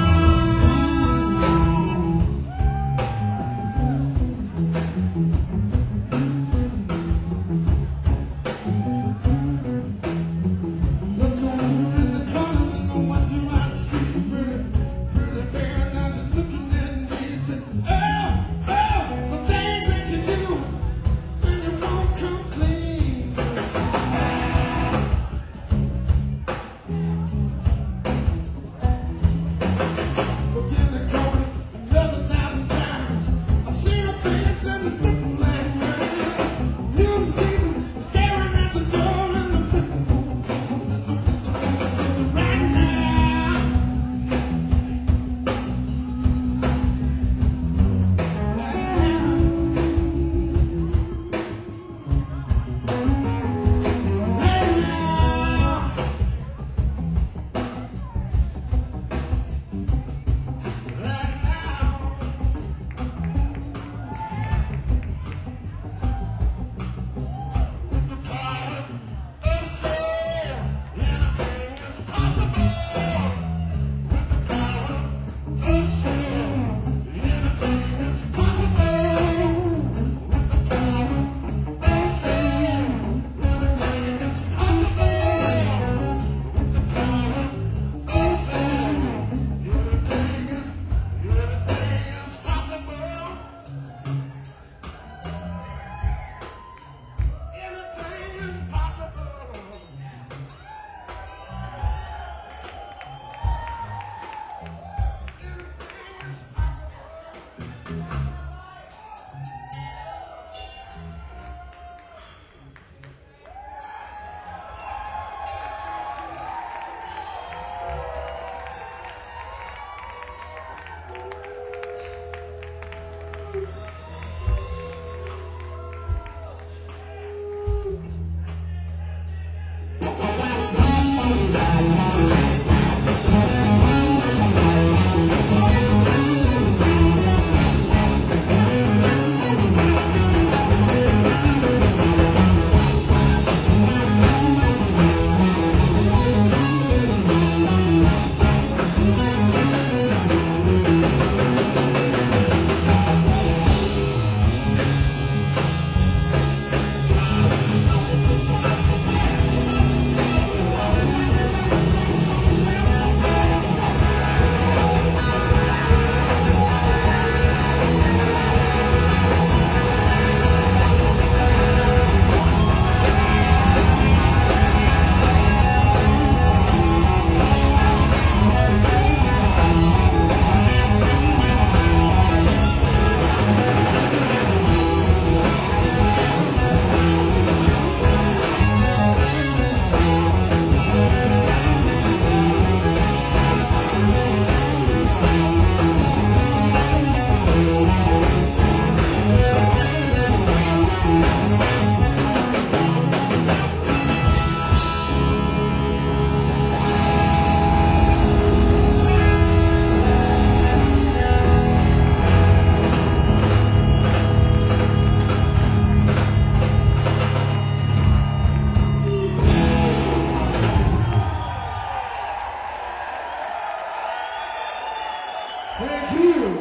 Look over in the corner and what do I see? Pretty bare eyes and looking at me. Said, oh, the things that you do when you won't come clean. Look in the corner another 1,000 times. I see her face and it's looking like mine. New reason staring at the door and the picking calls and the right now. Right now. Right now. Right now. Anything is possible. Anything is possible. Thank you.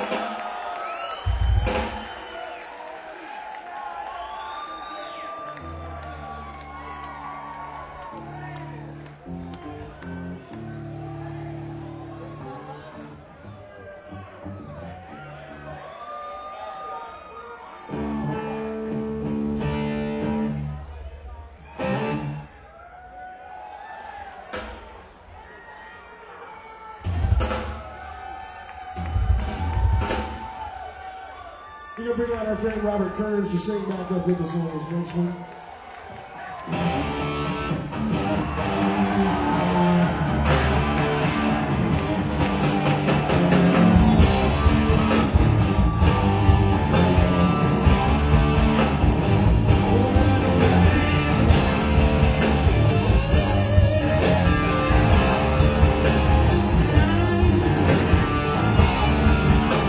We're going to bring out our friend Robert Curves to sing back up with us on this next one.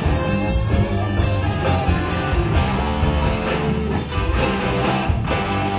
Thank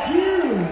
Thank you.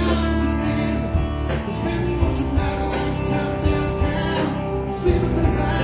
Sleeping behind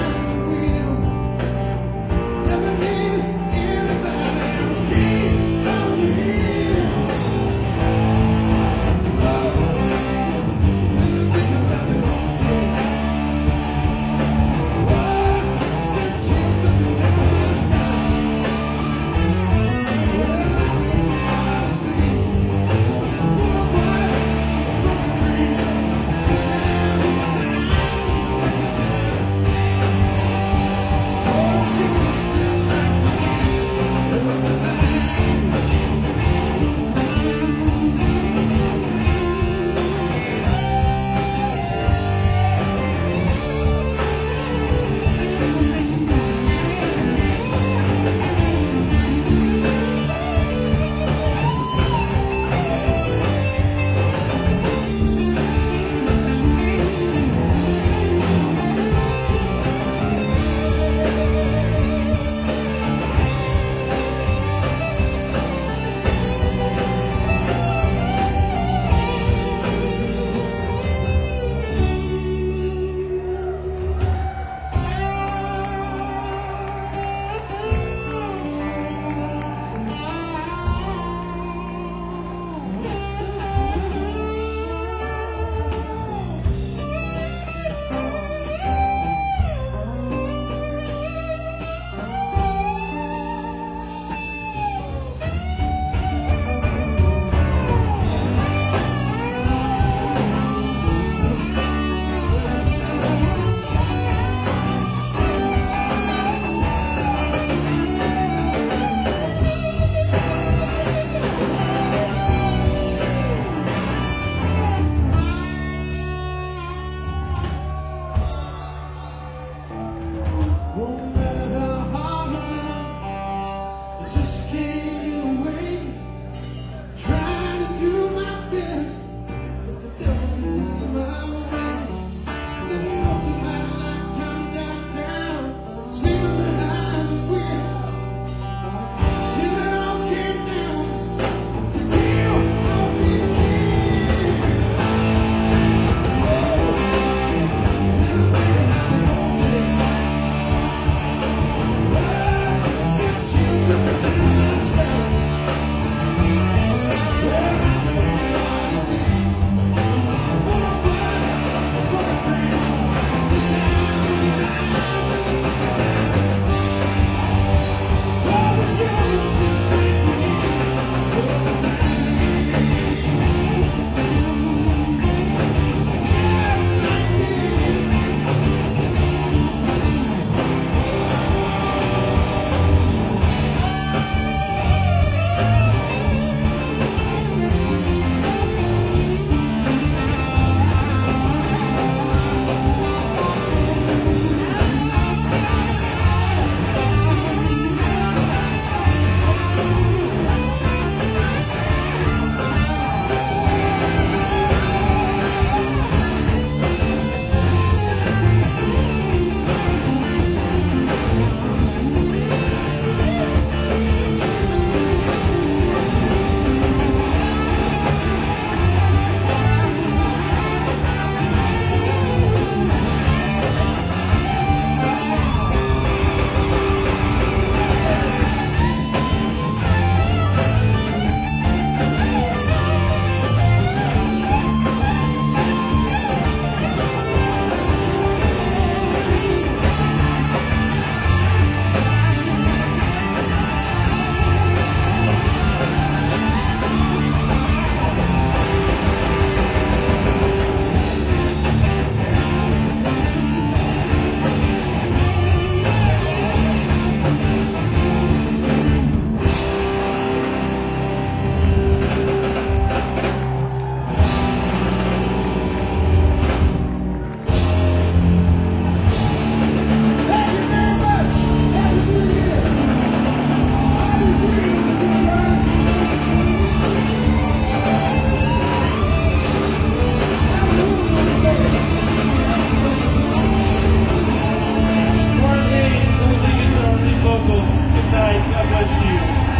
vocals. Good night. God bless you.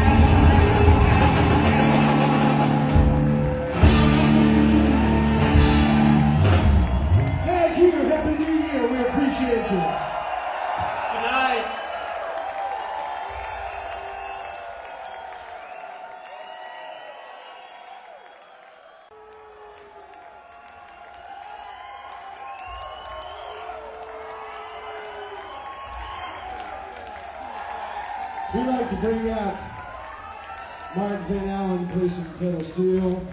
Thank you. Happy New Year. We appreciate you. Good night. We'd like to bring out Mark Van Allen, play some pedal steel.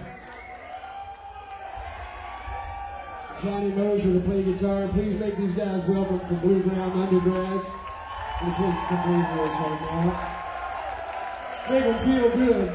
Johnny Mosier to play guitar. Please make these guys welcome from Blue Ground Undergrass. We'll play the bluegrass right now. Make them feel good.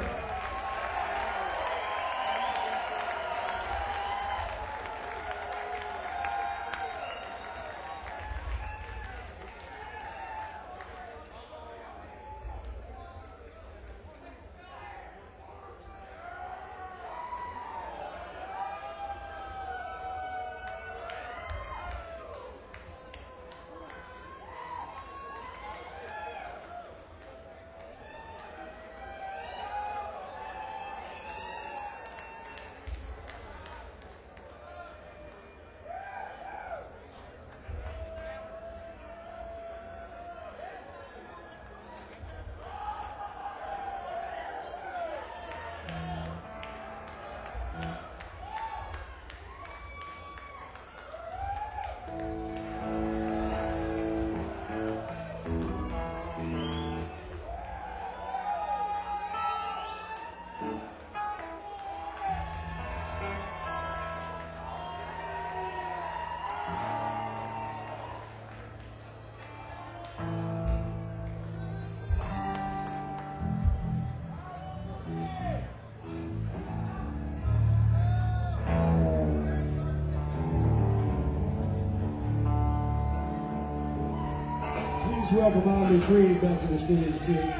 Please welcome Omni Free back to the stage, too.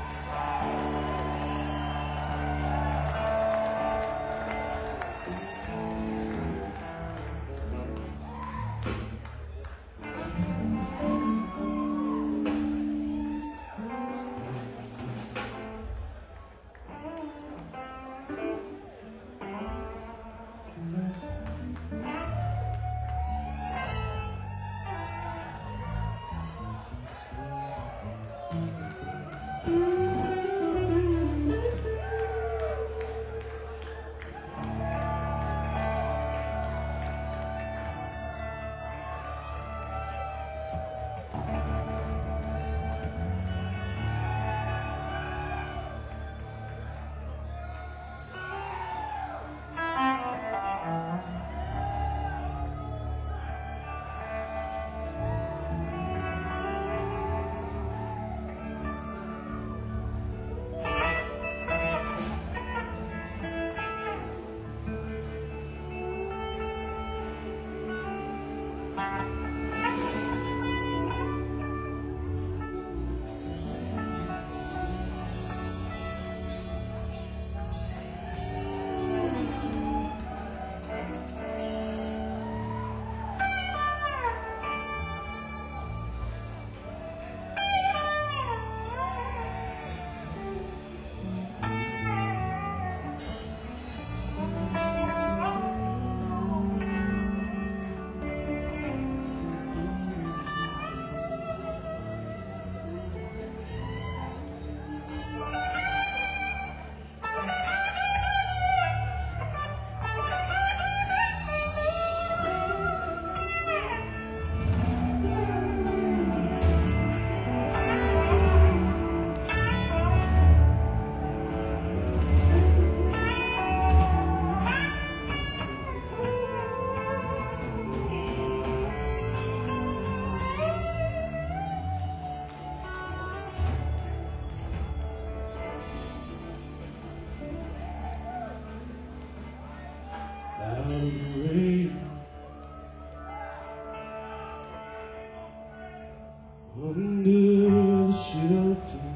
Under the shelter,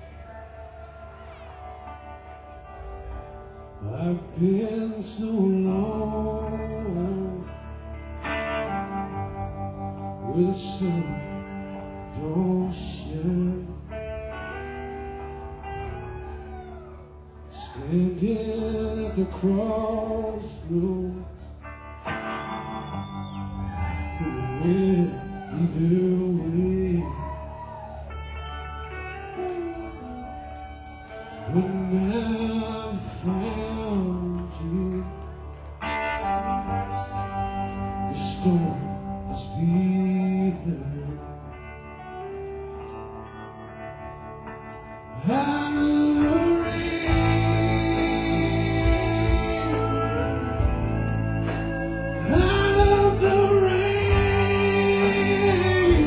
I've been so long where the sun don't shine. Standing at the crossroads, with either way, when I found you, the storm is behind. Out of the rain, out of the rain,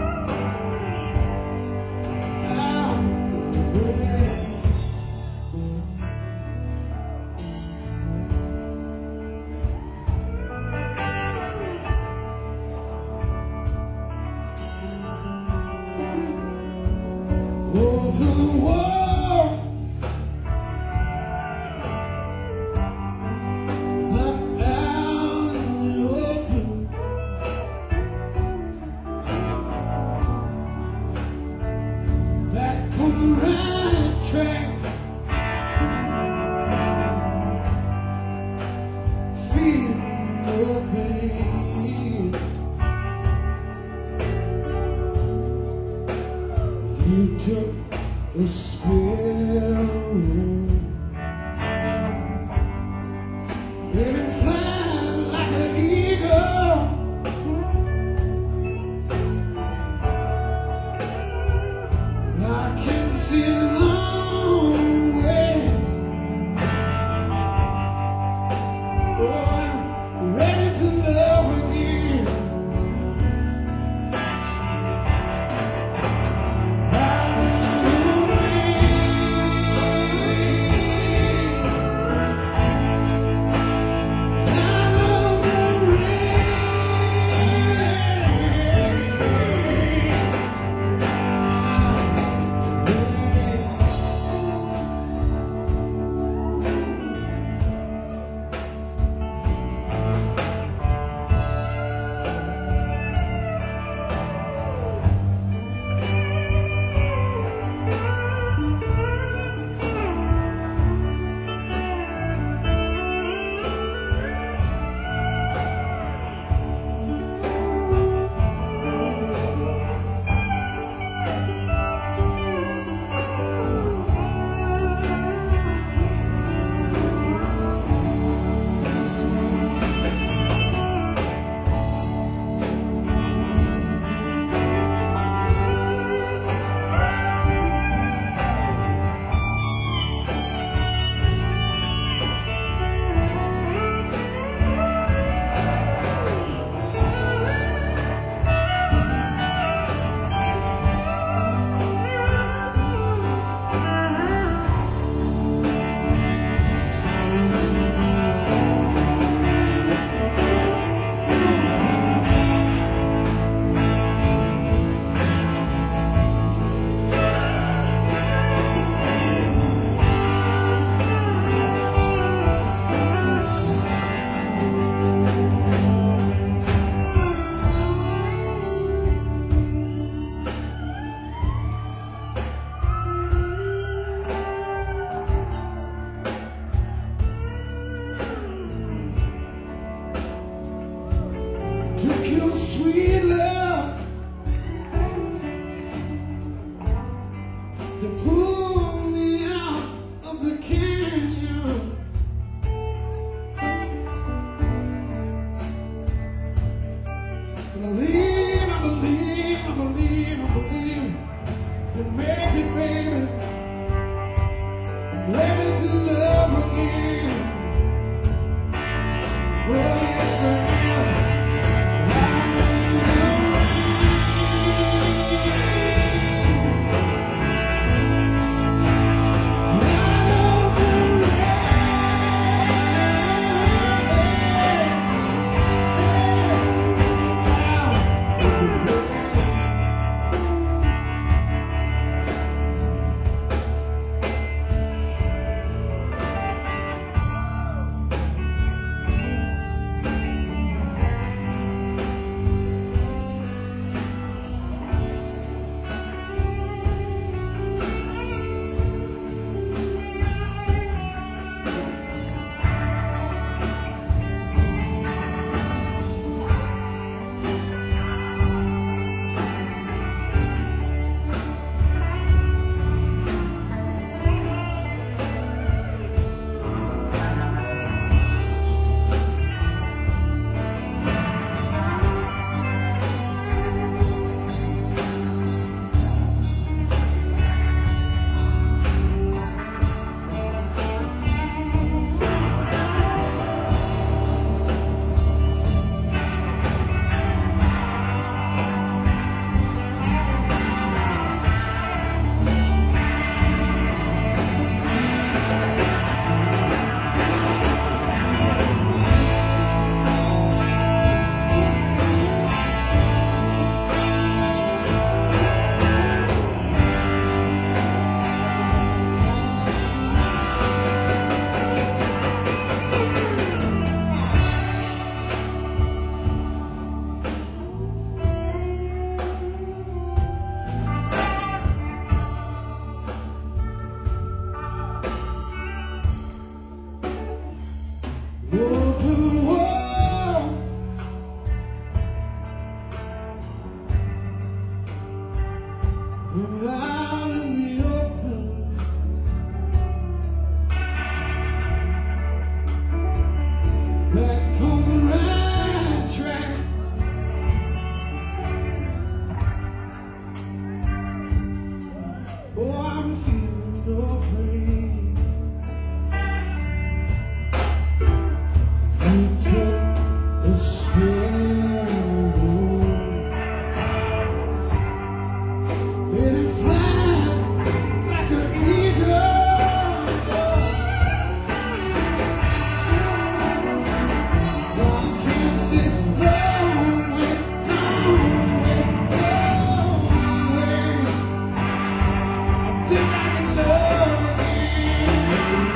out of the rain. Over the wall, I'm out in the open. Back on the right track, feeling no pain. You took a spare room, made him fly like an eagle. I can see a long ways. Oh, I'm ready to love again. I'm out in the open. Back on the right track. Oh, I'm feeling no pain. You took a step. Let it fly like an eagle. I can't sit always, always, always. I think I can love again.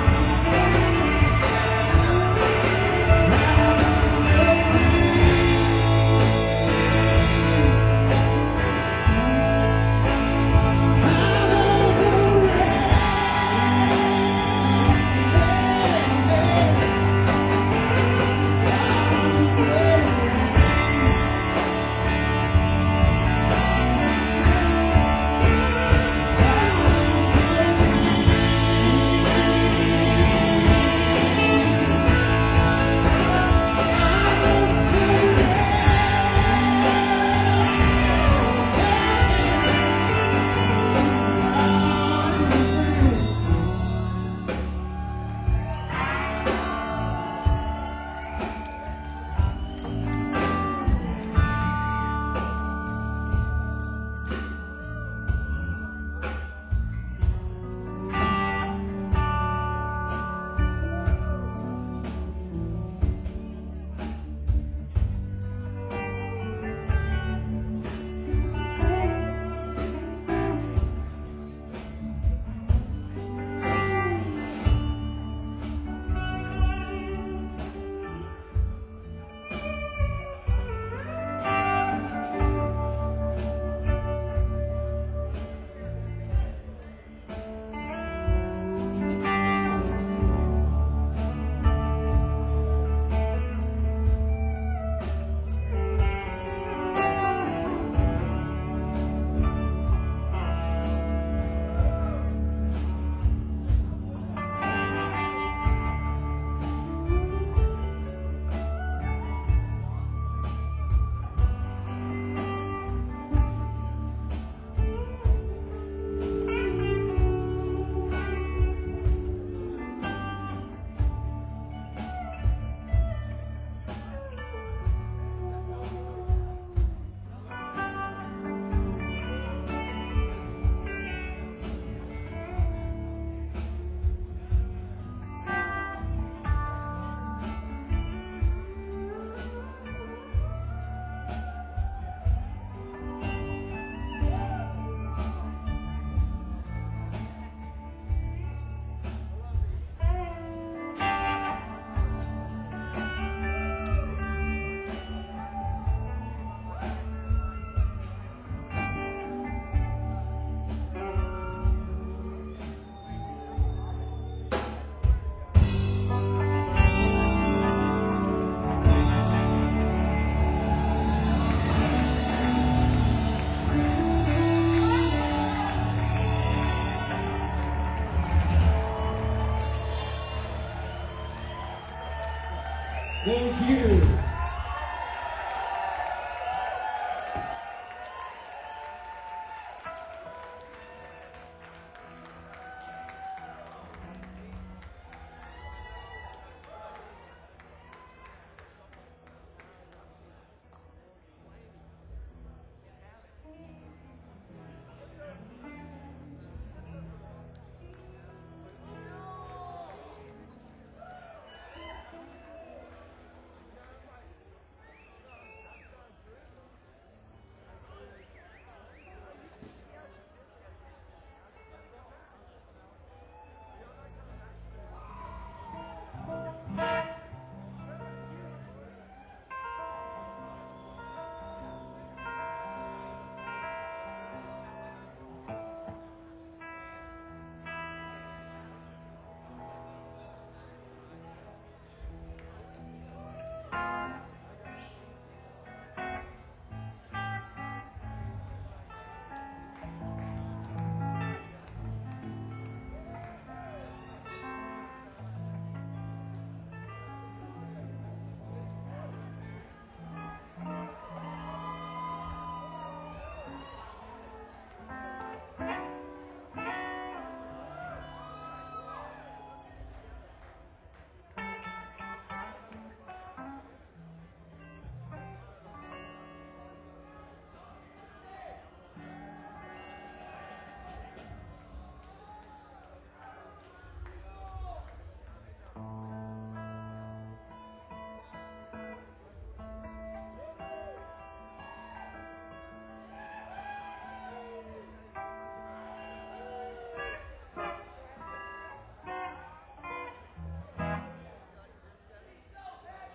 Thank you.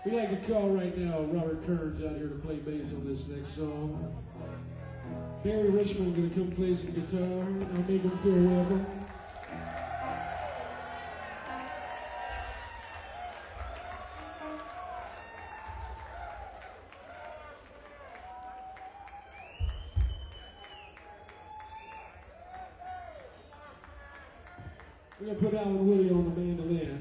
We'd like to call right now Robert Kearns out here to play bass on this next song. Harry Richmond gonna come play some guitar. I'll make him feel welcome. We're gonna put Alan Willie on the mandolin.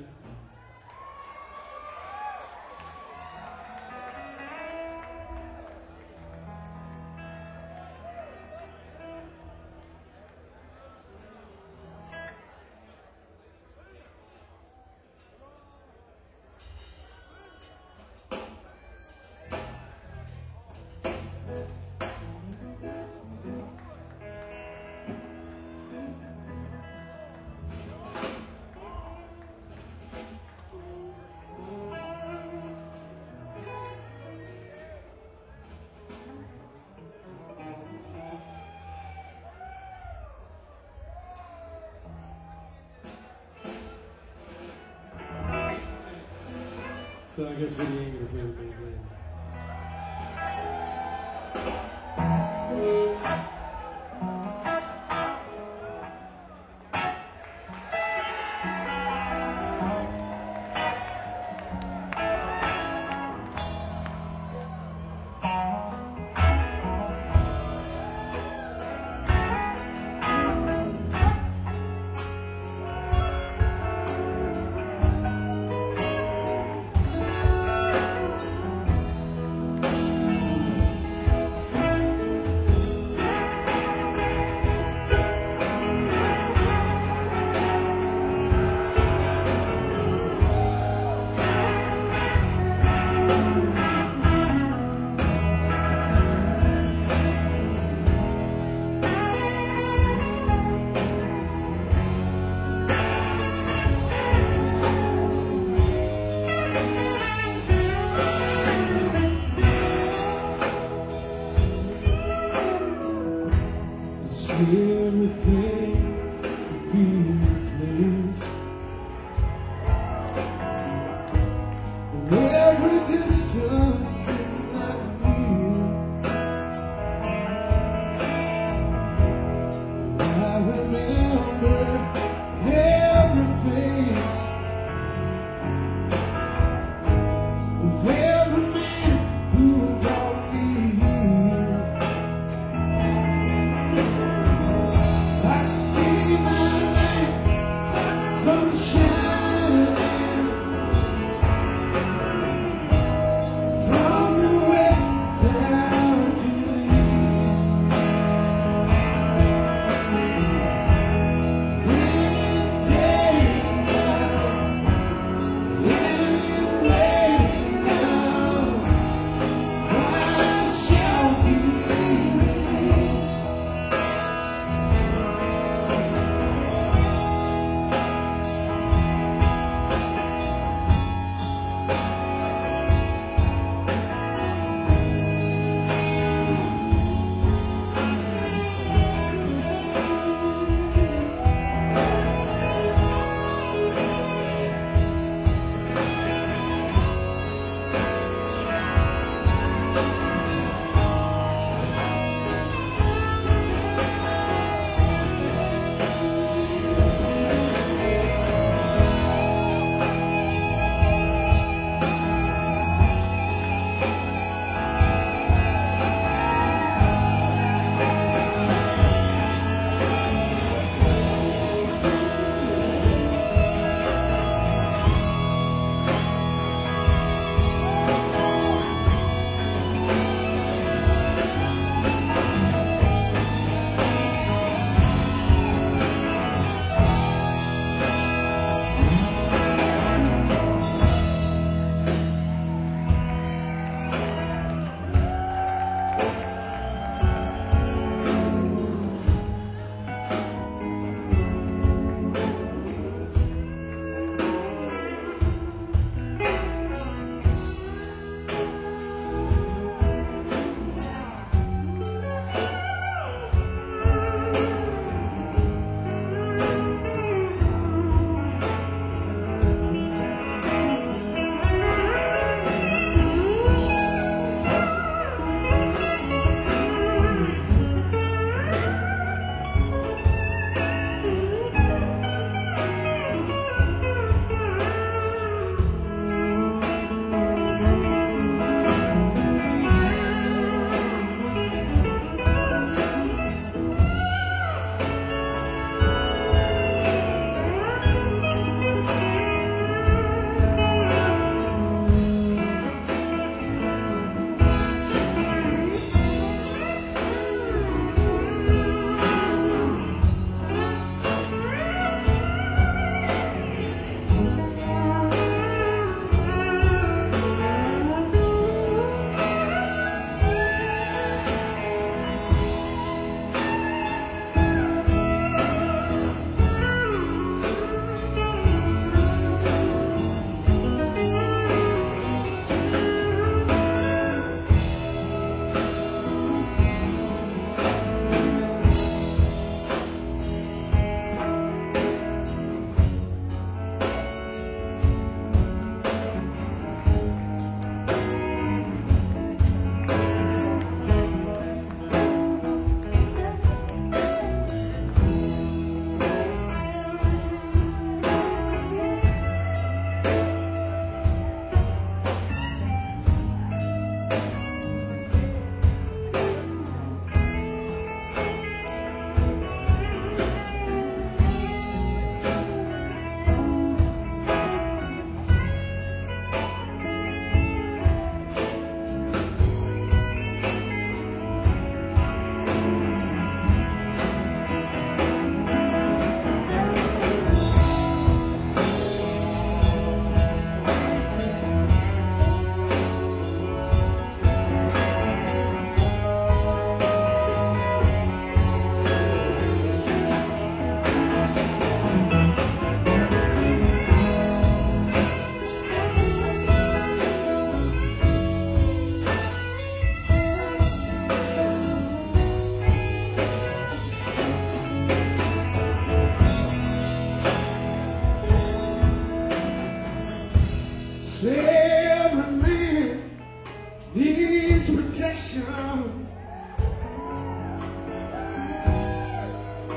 So I guess Willie ain't gonna play the mandolin. Everything could be replaced. And every distance is not near. I remember every face of every man who brought me here. I see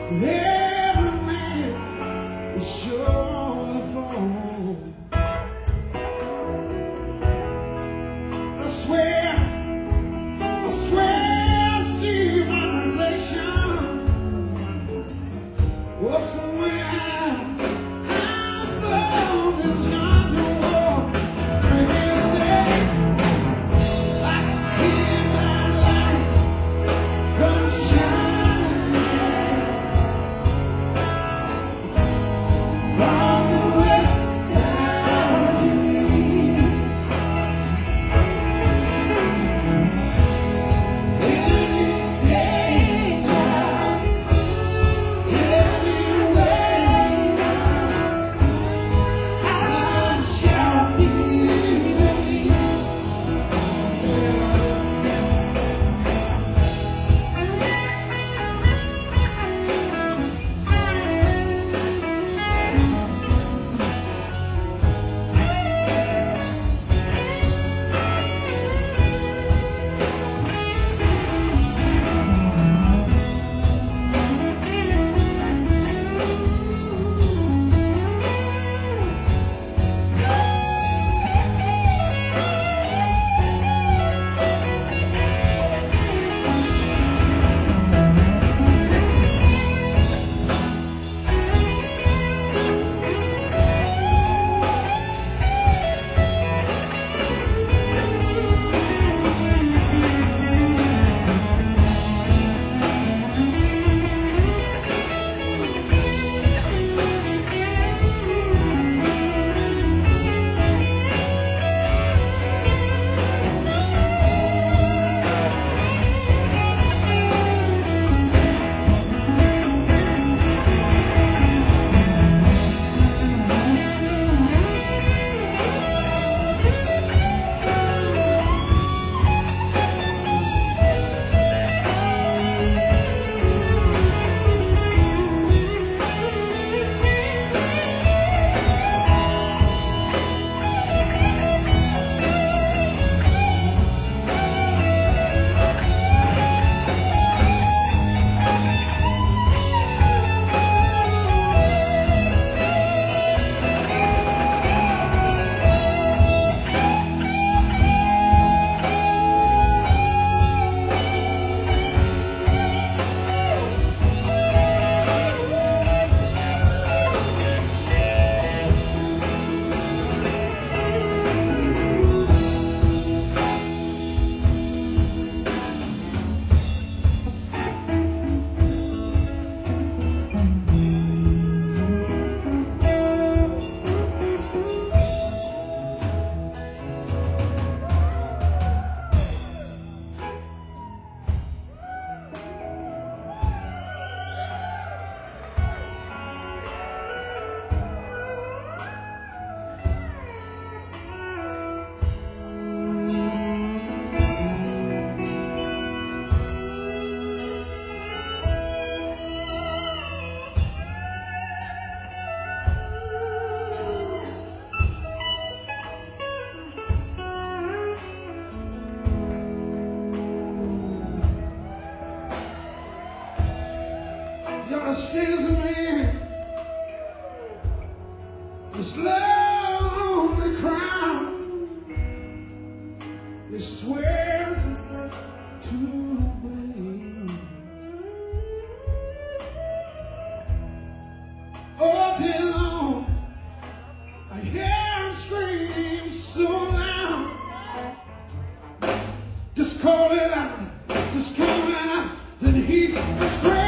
every man is sure to fall. I swear I see my reflection. What's the way I'm born this young to walk? They say I see my light come shining from the west down to the east. Any day now, anyway now, I shall be released. Y'all stays in me. This lonely crowd. It swears it's not to blame. All day long, I hear him scream so loud. Just call it out, just call it out. Then he screams.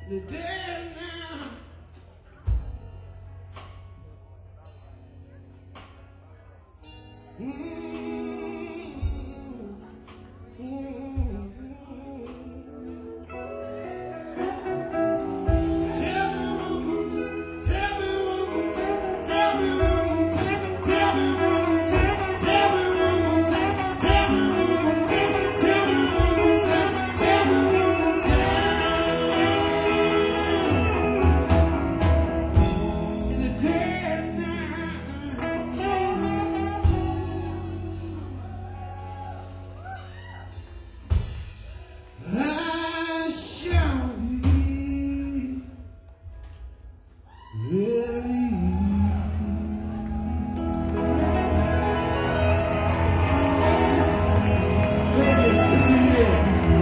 They're dead now. I shall be ready. Happy New Year.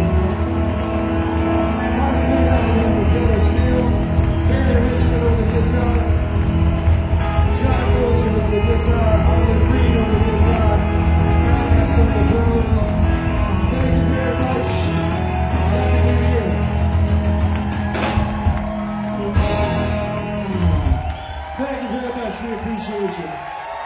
Mark Finale on the piano steel, Barry Richmond on the guitar, John Wilson on the guitar, Ollie Freed on the guitar, Matt Epps on the drums. Thank you very much. Happy New Year. Thank you very much. We appreciate you.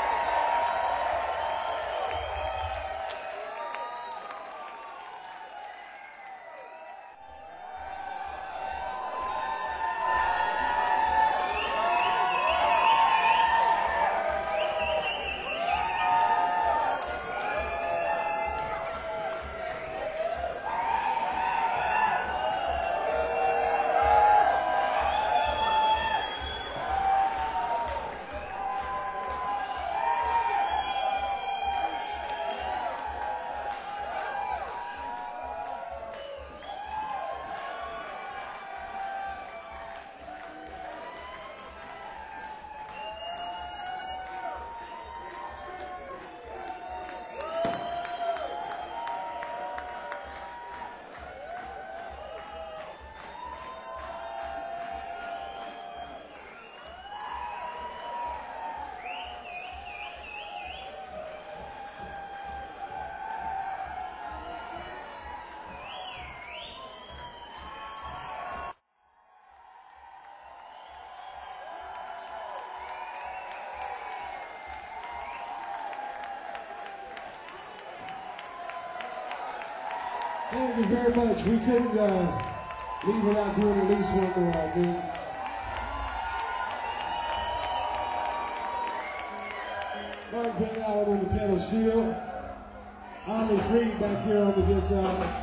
Thank you very much. We couldn't leave without doing at least one more, I think. Mark Van Allen on the pedal steel. Ollie Freed back here on the guitar.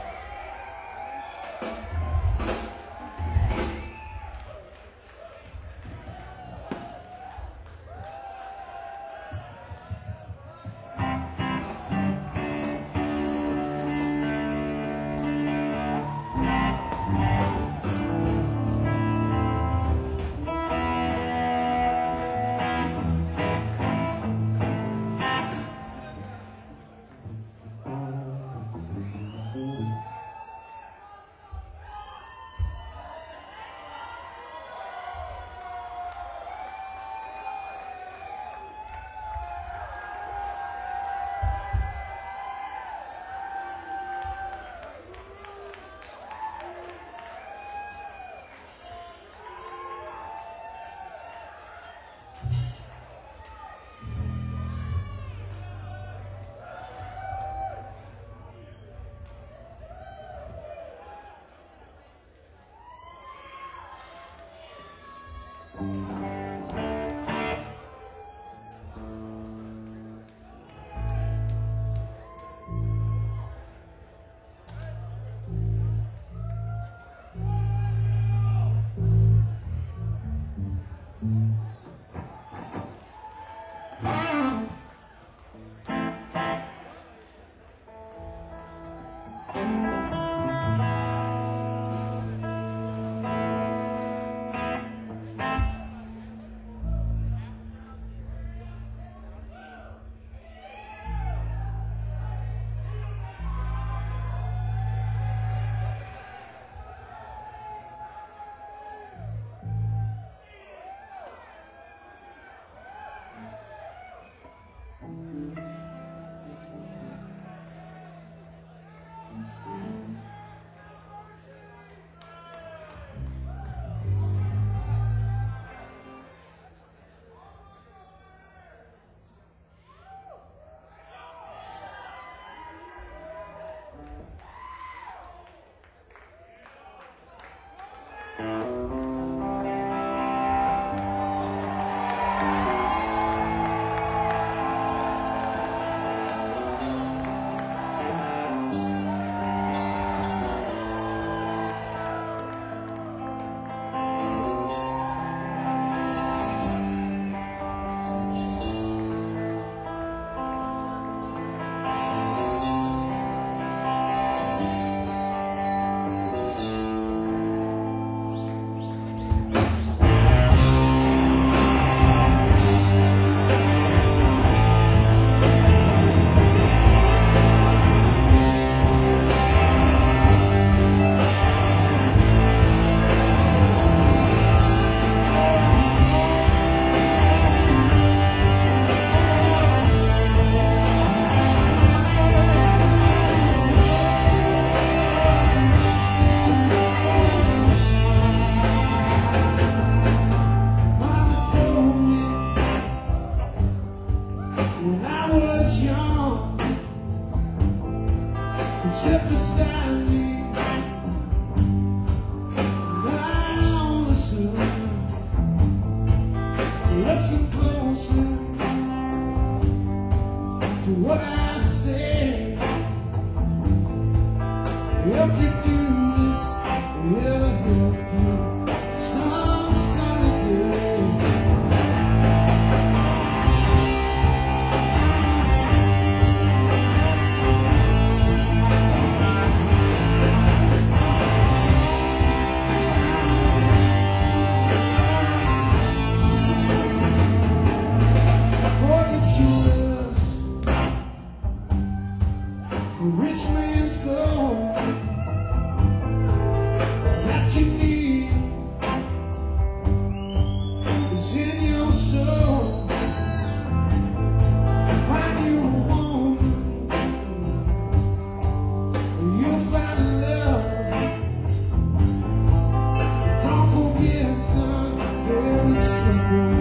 beside me. Now listen closely to what I say. If you do this, it'll help you some sunny day. For rich man's gold that you need is in your soul. Find you a woman, you'll find love. Don't forget, son, there is simple.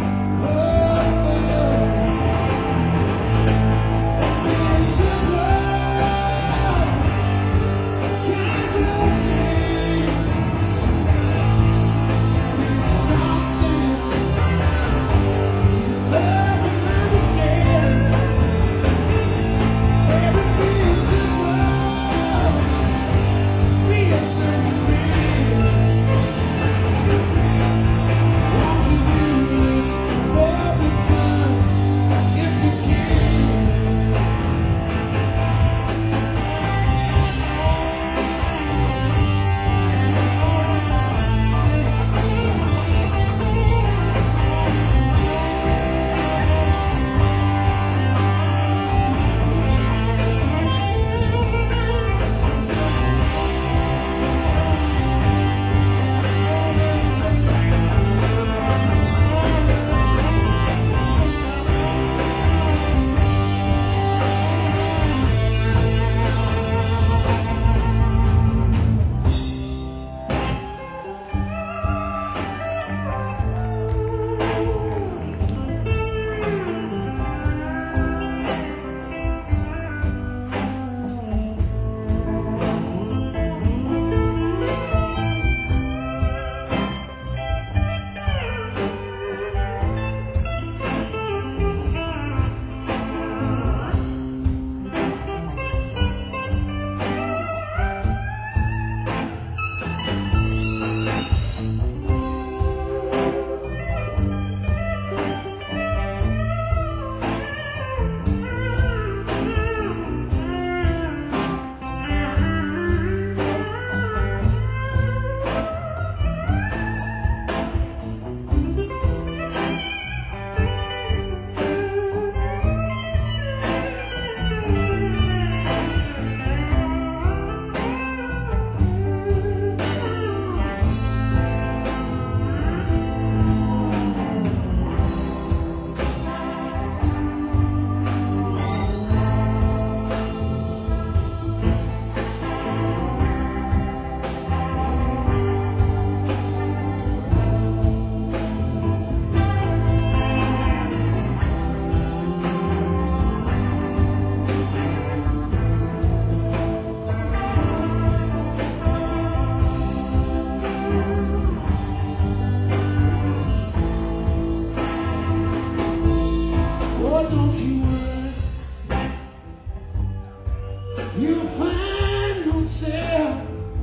You find yourself,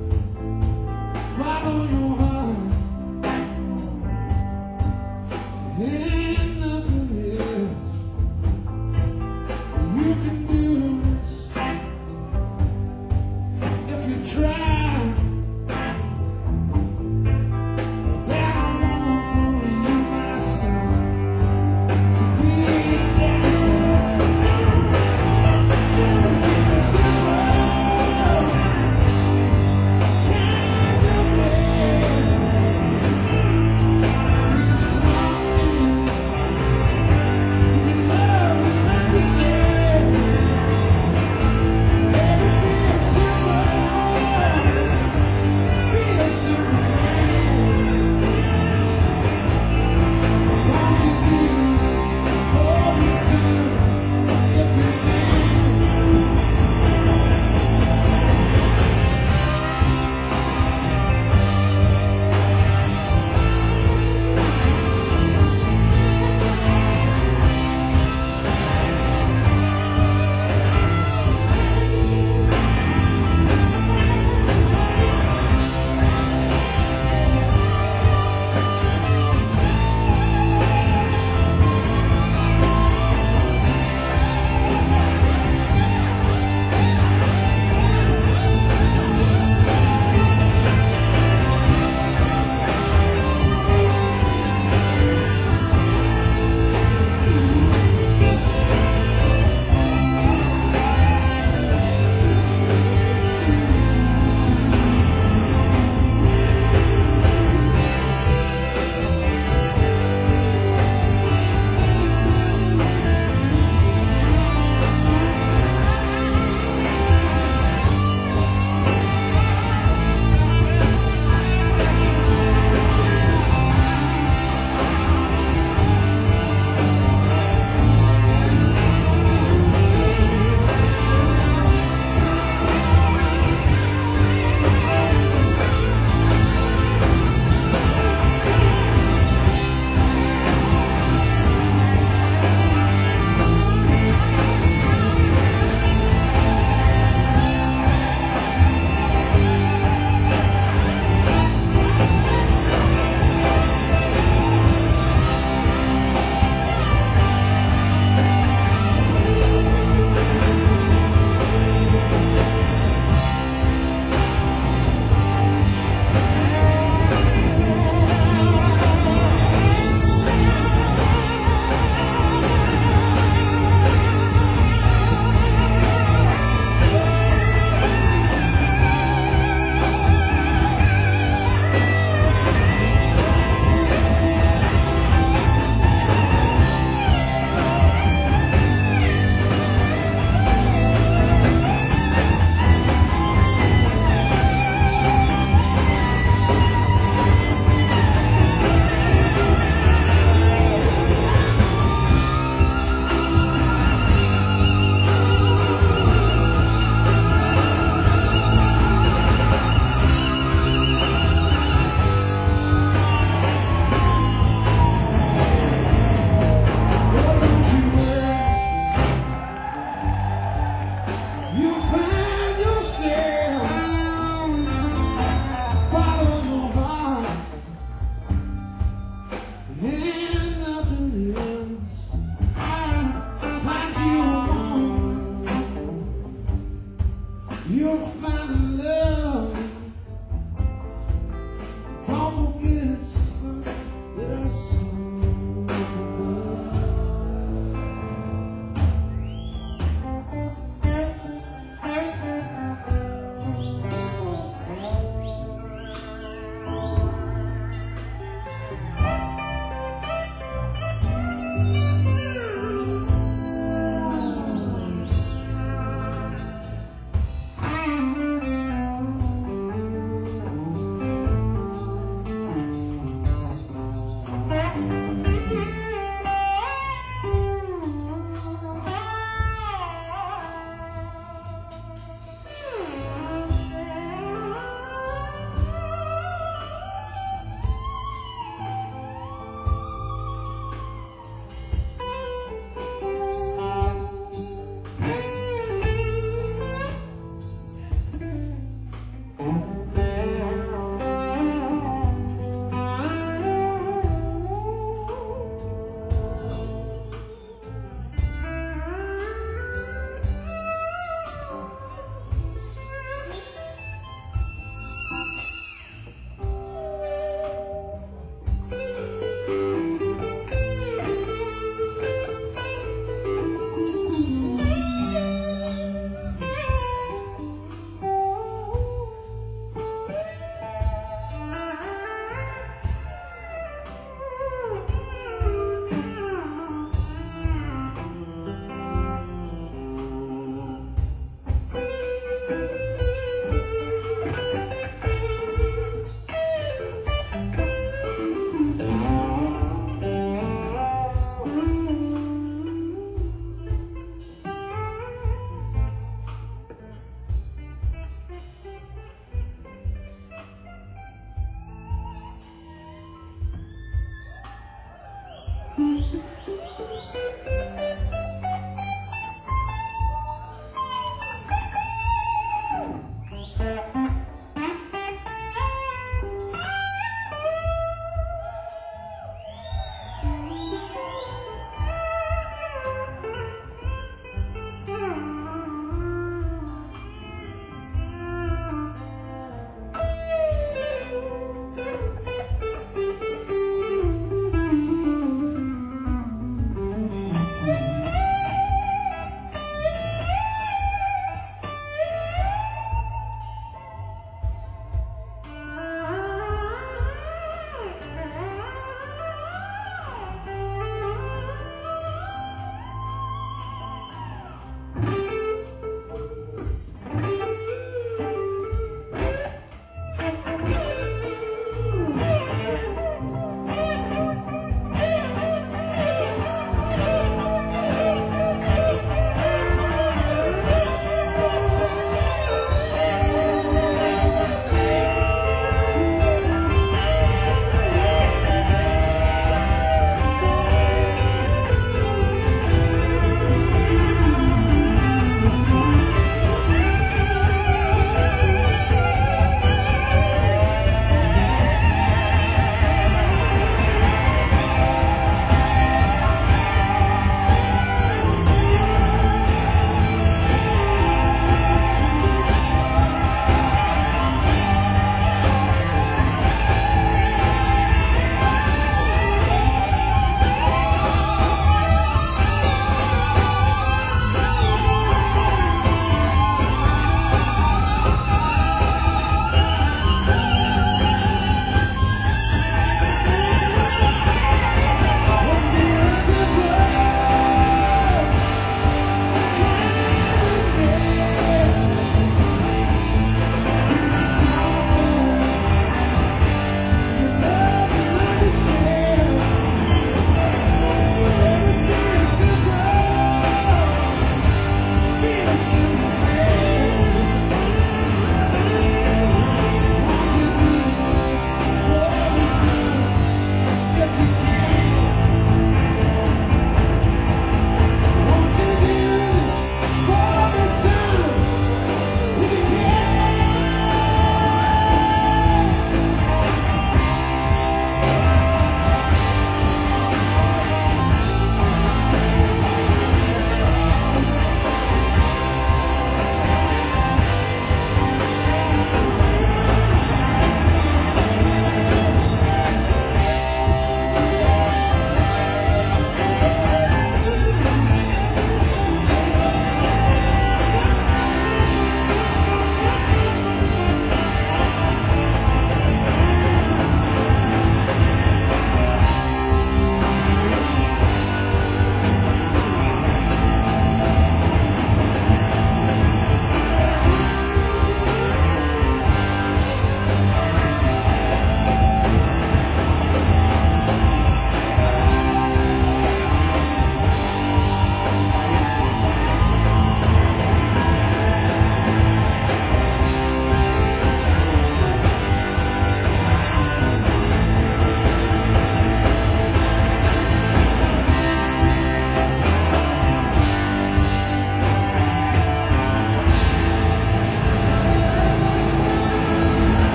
follow your heart, and nothing else. You can do this if you try. That I want for you, my son, to be satisfied. find love. Don't forget some bitter soul.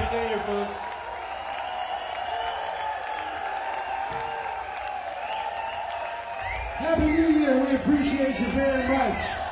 Happy New Year, folks. Happy New Year. We appreciate you very much.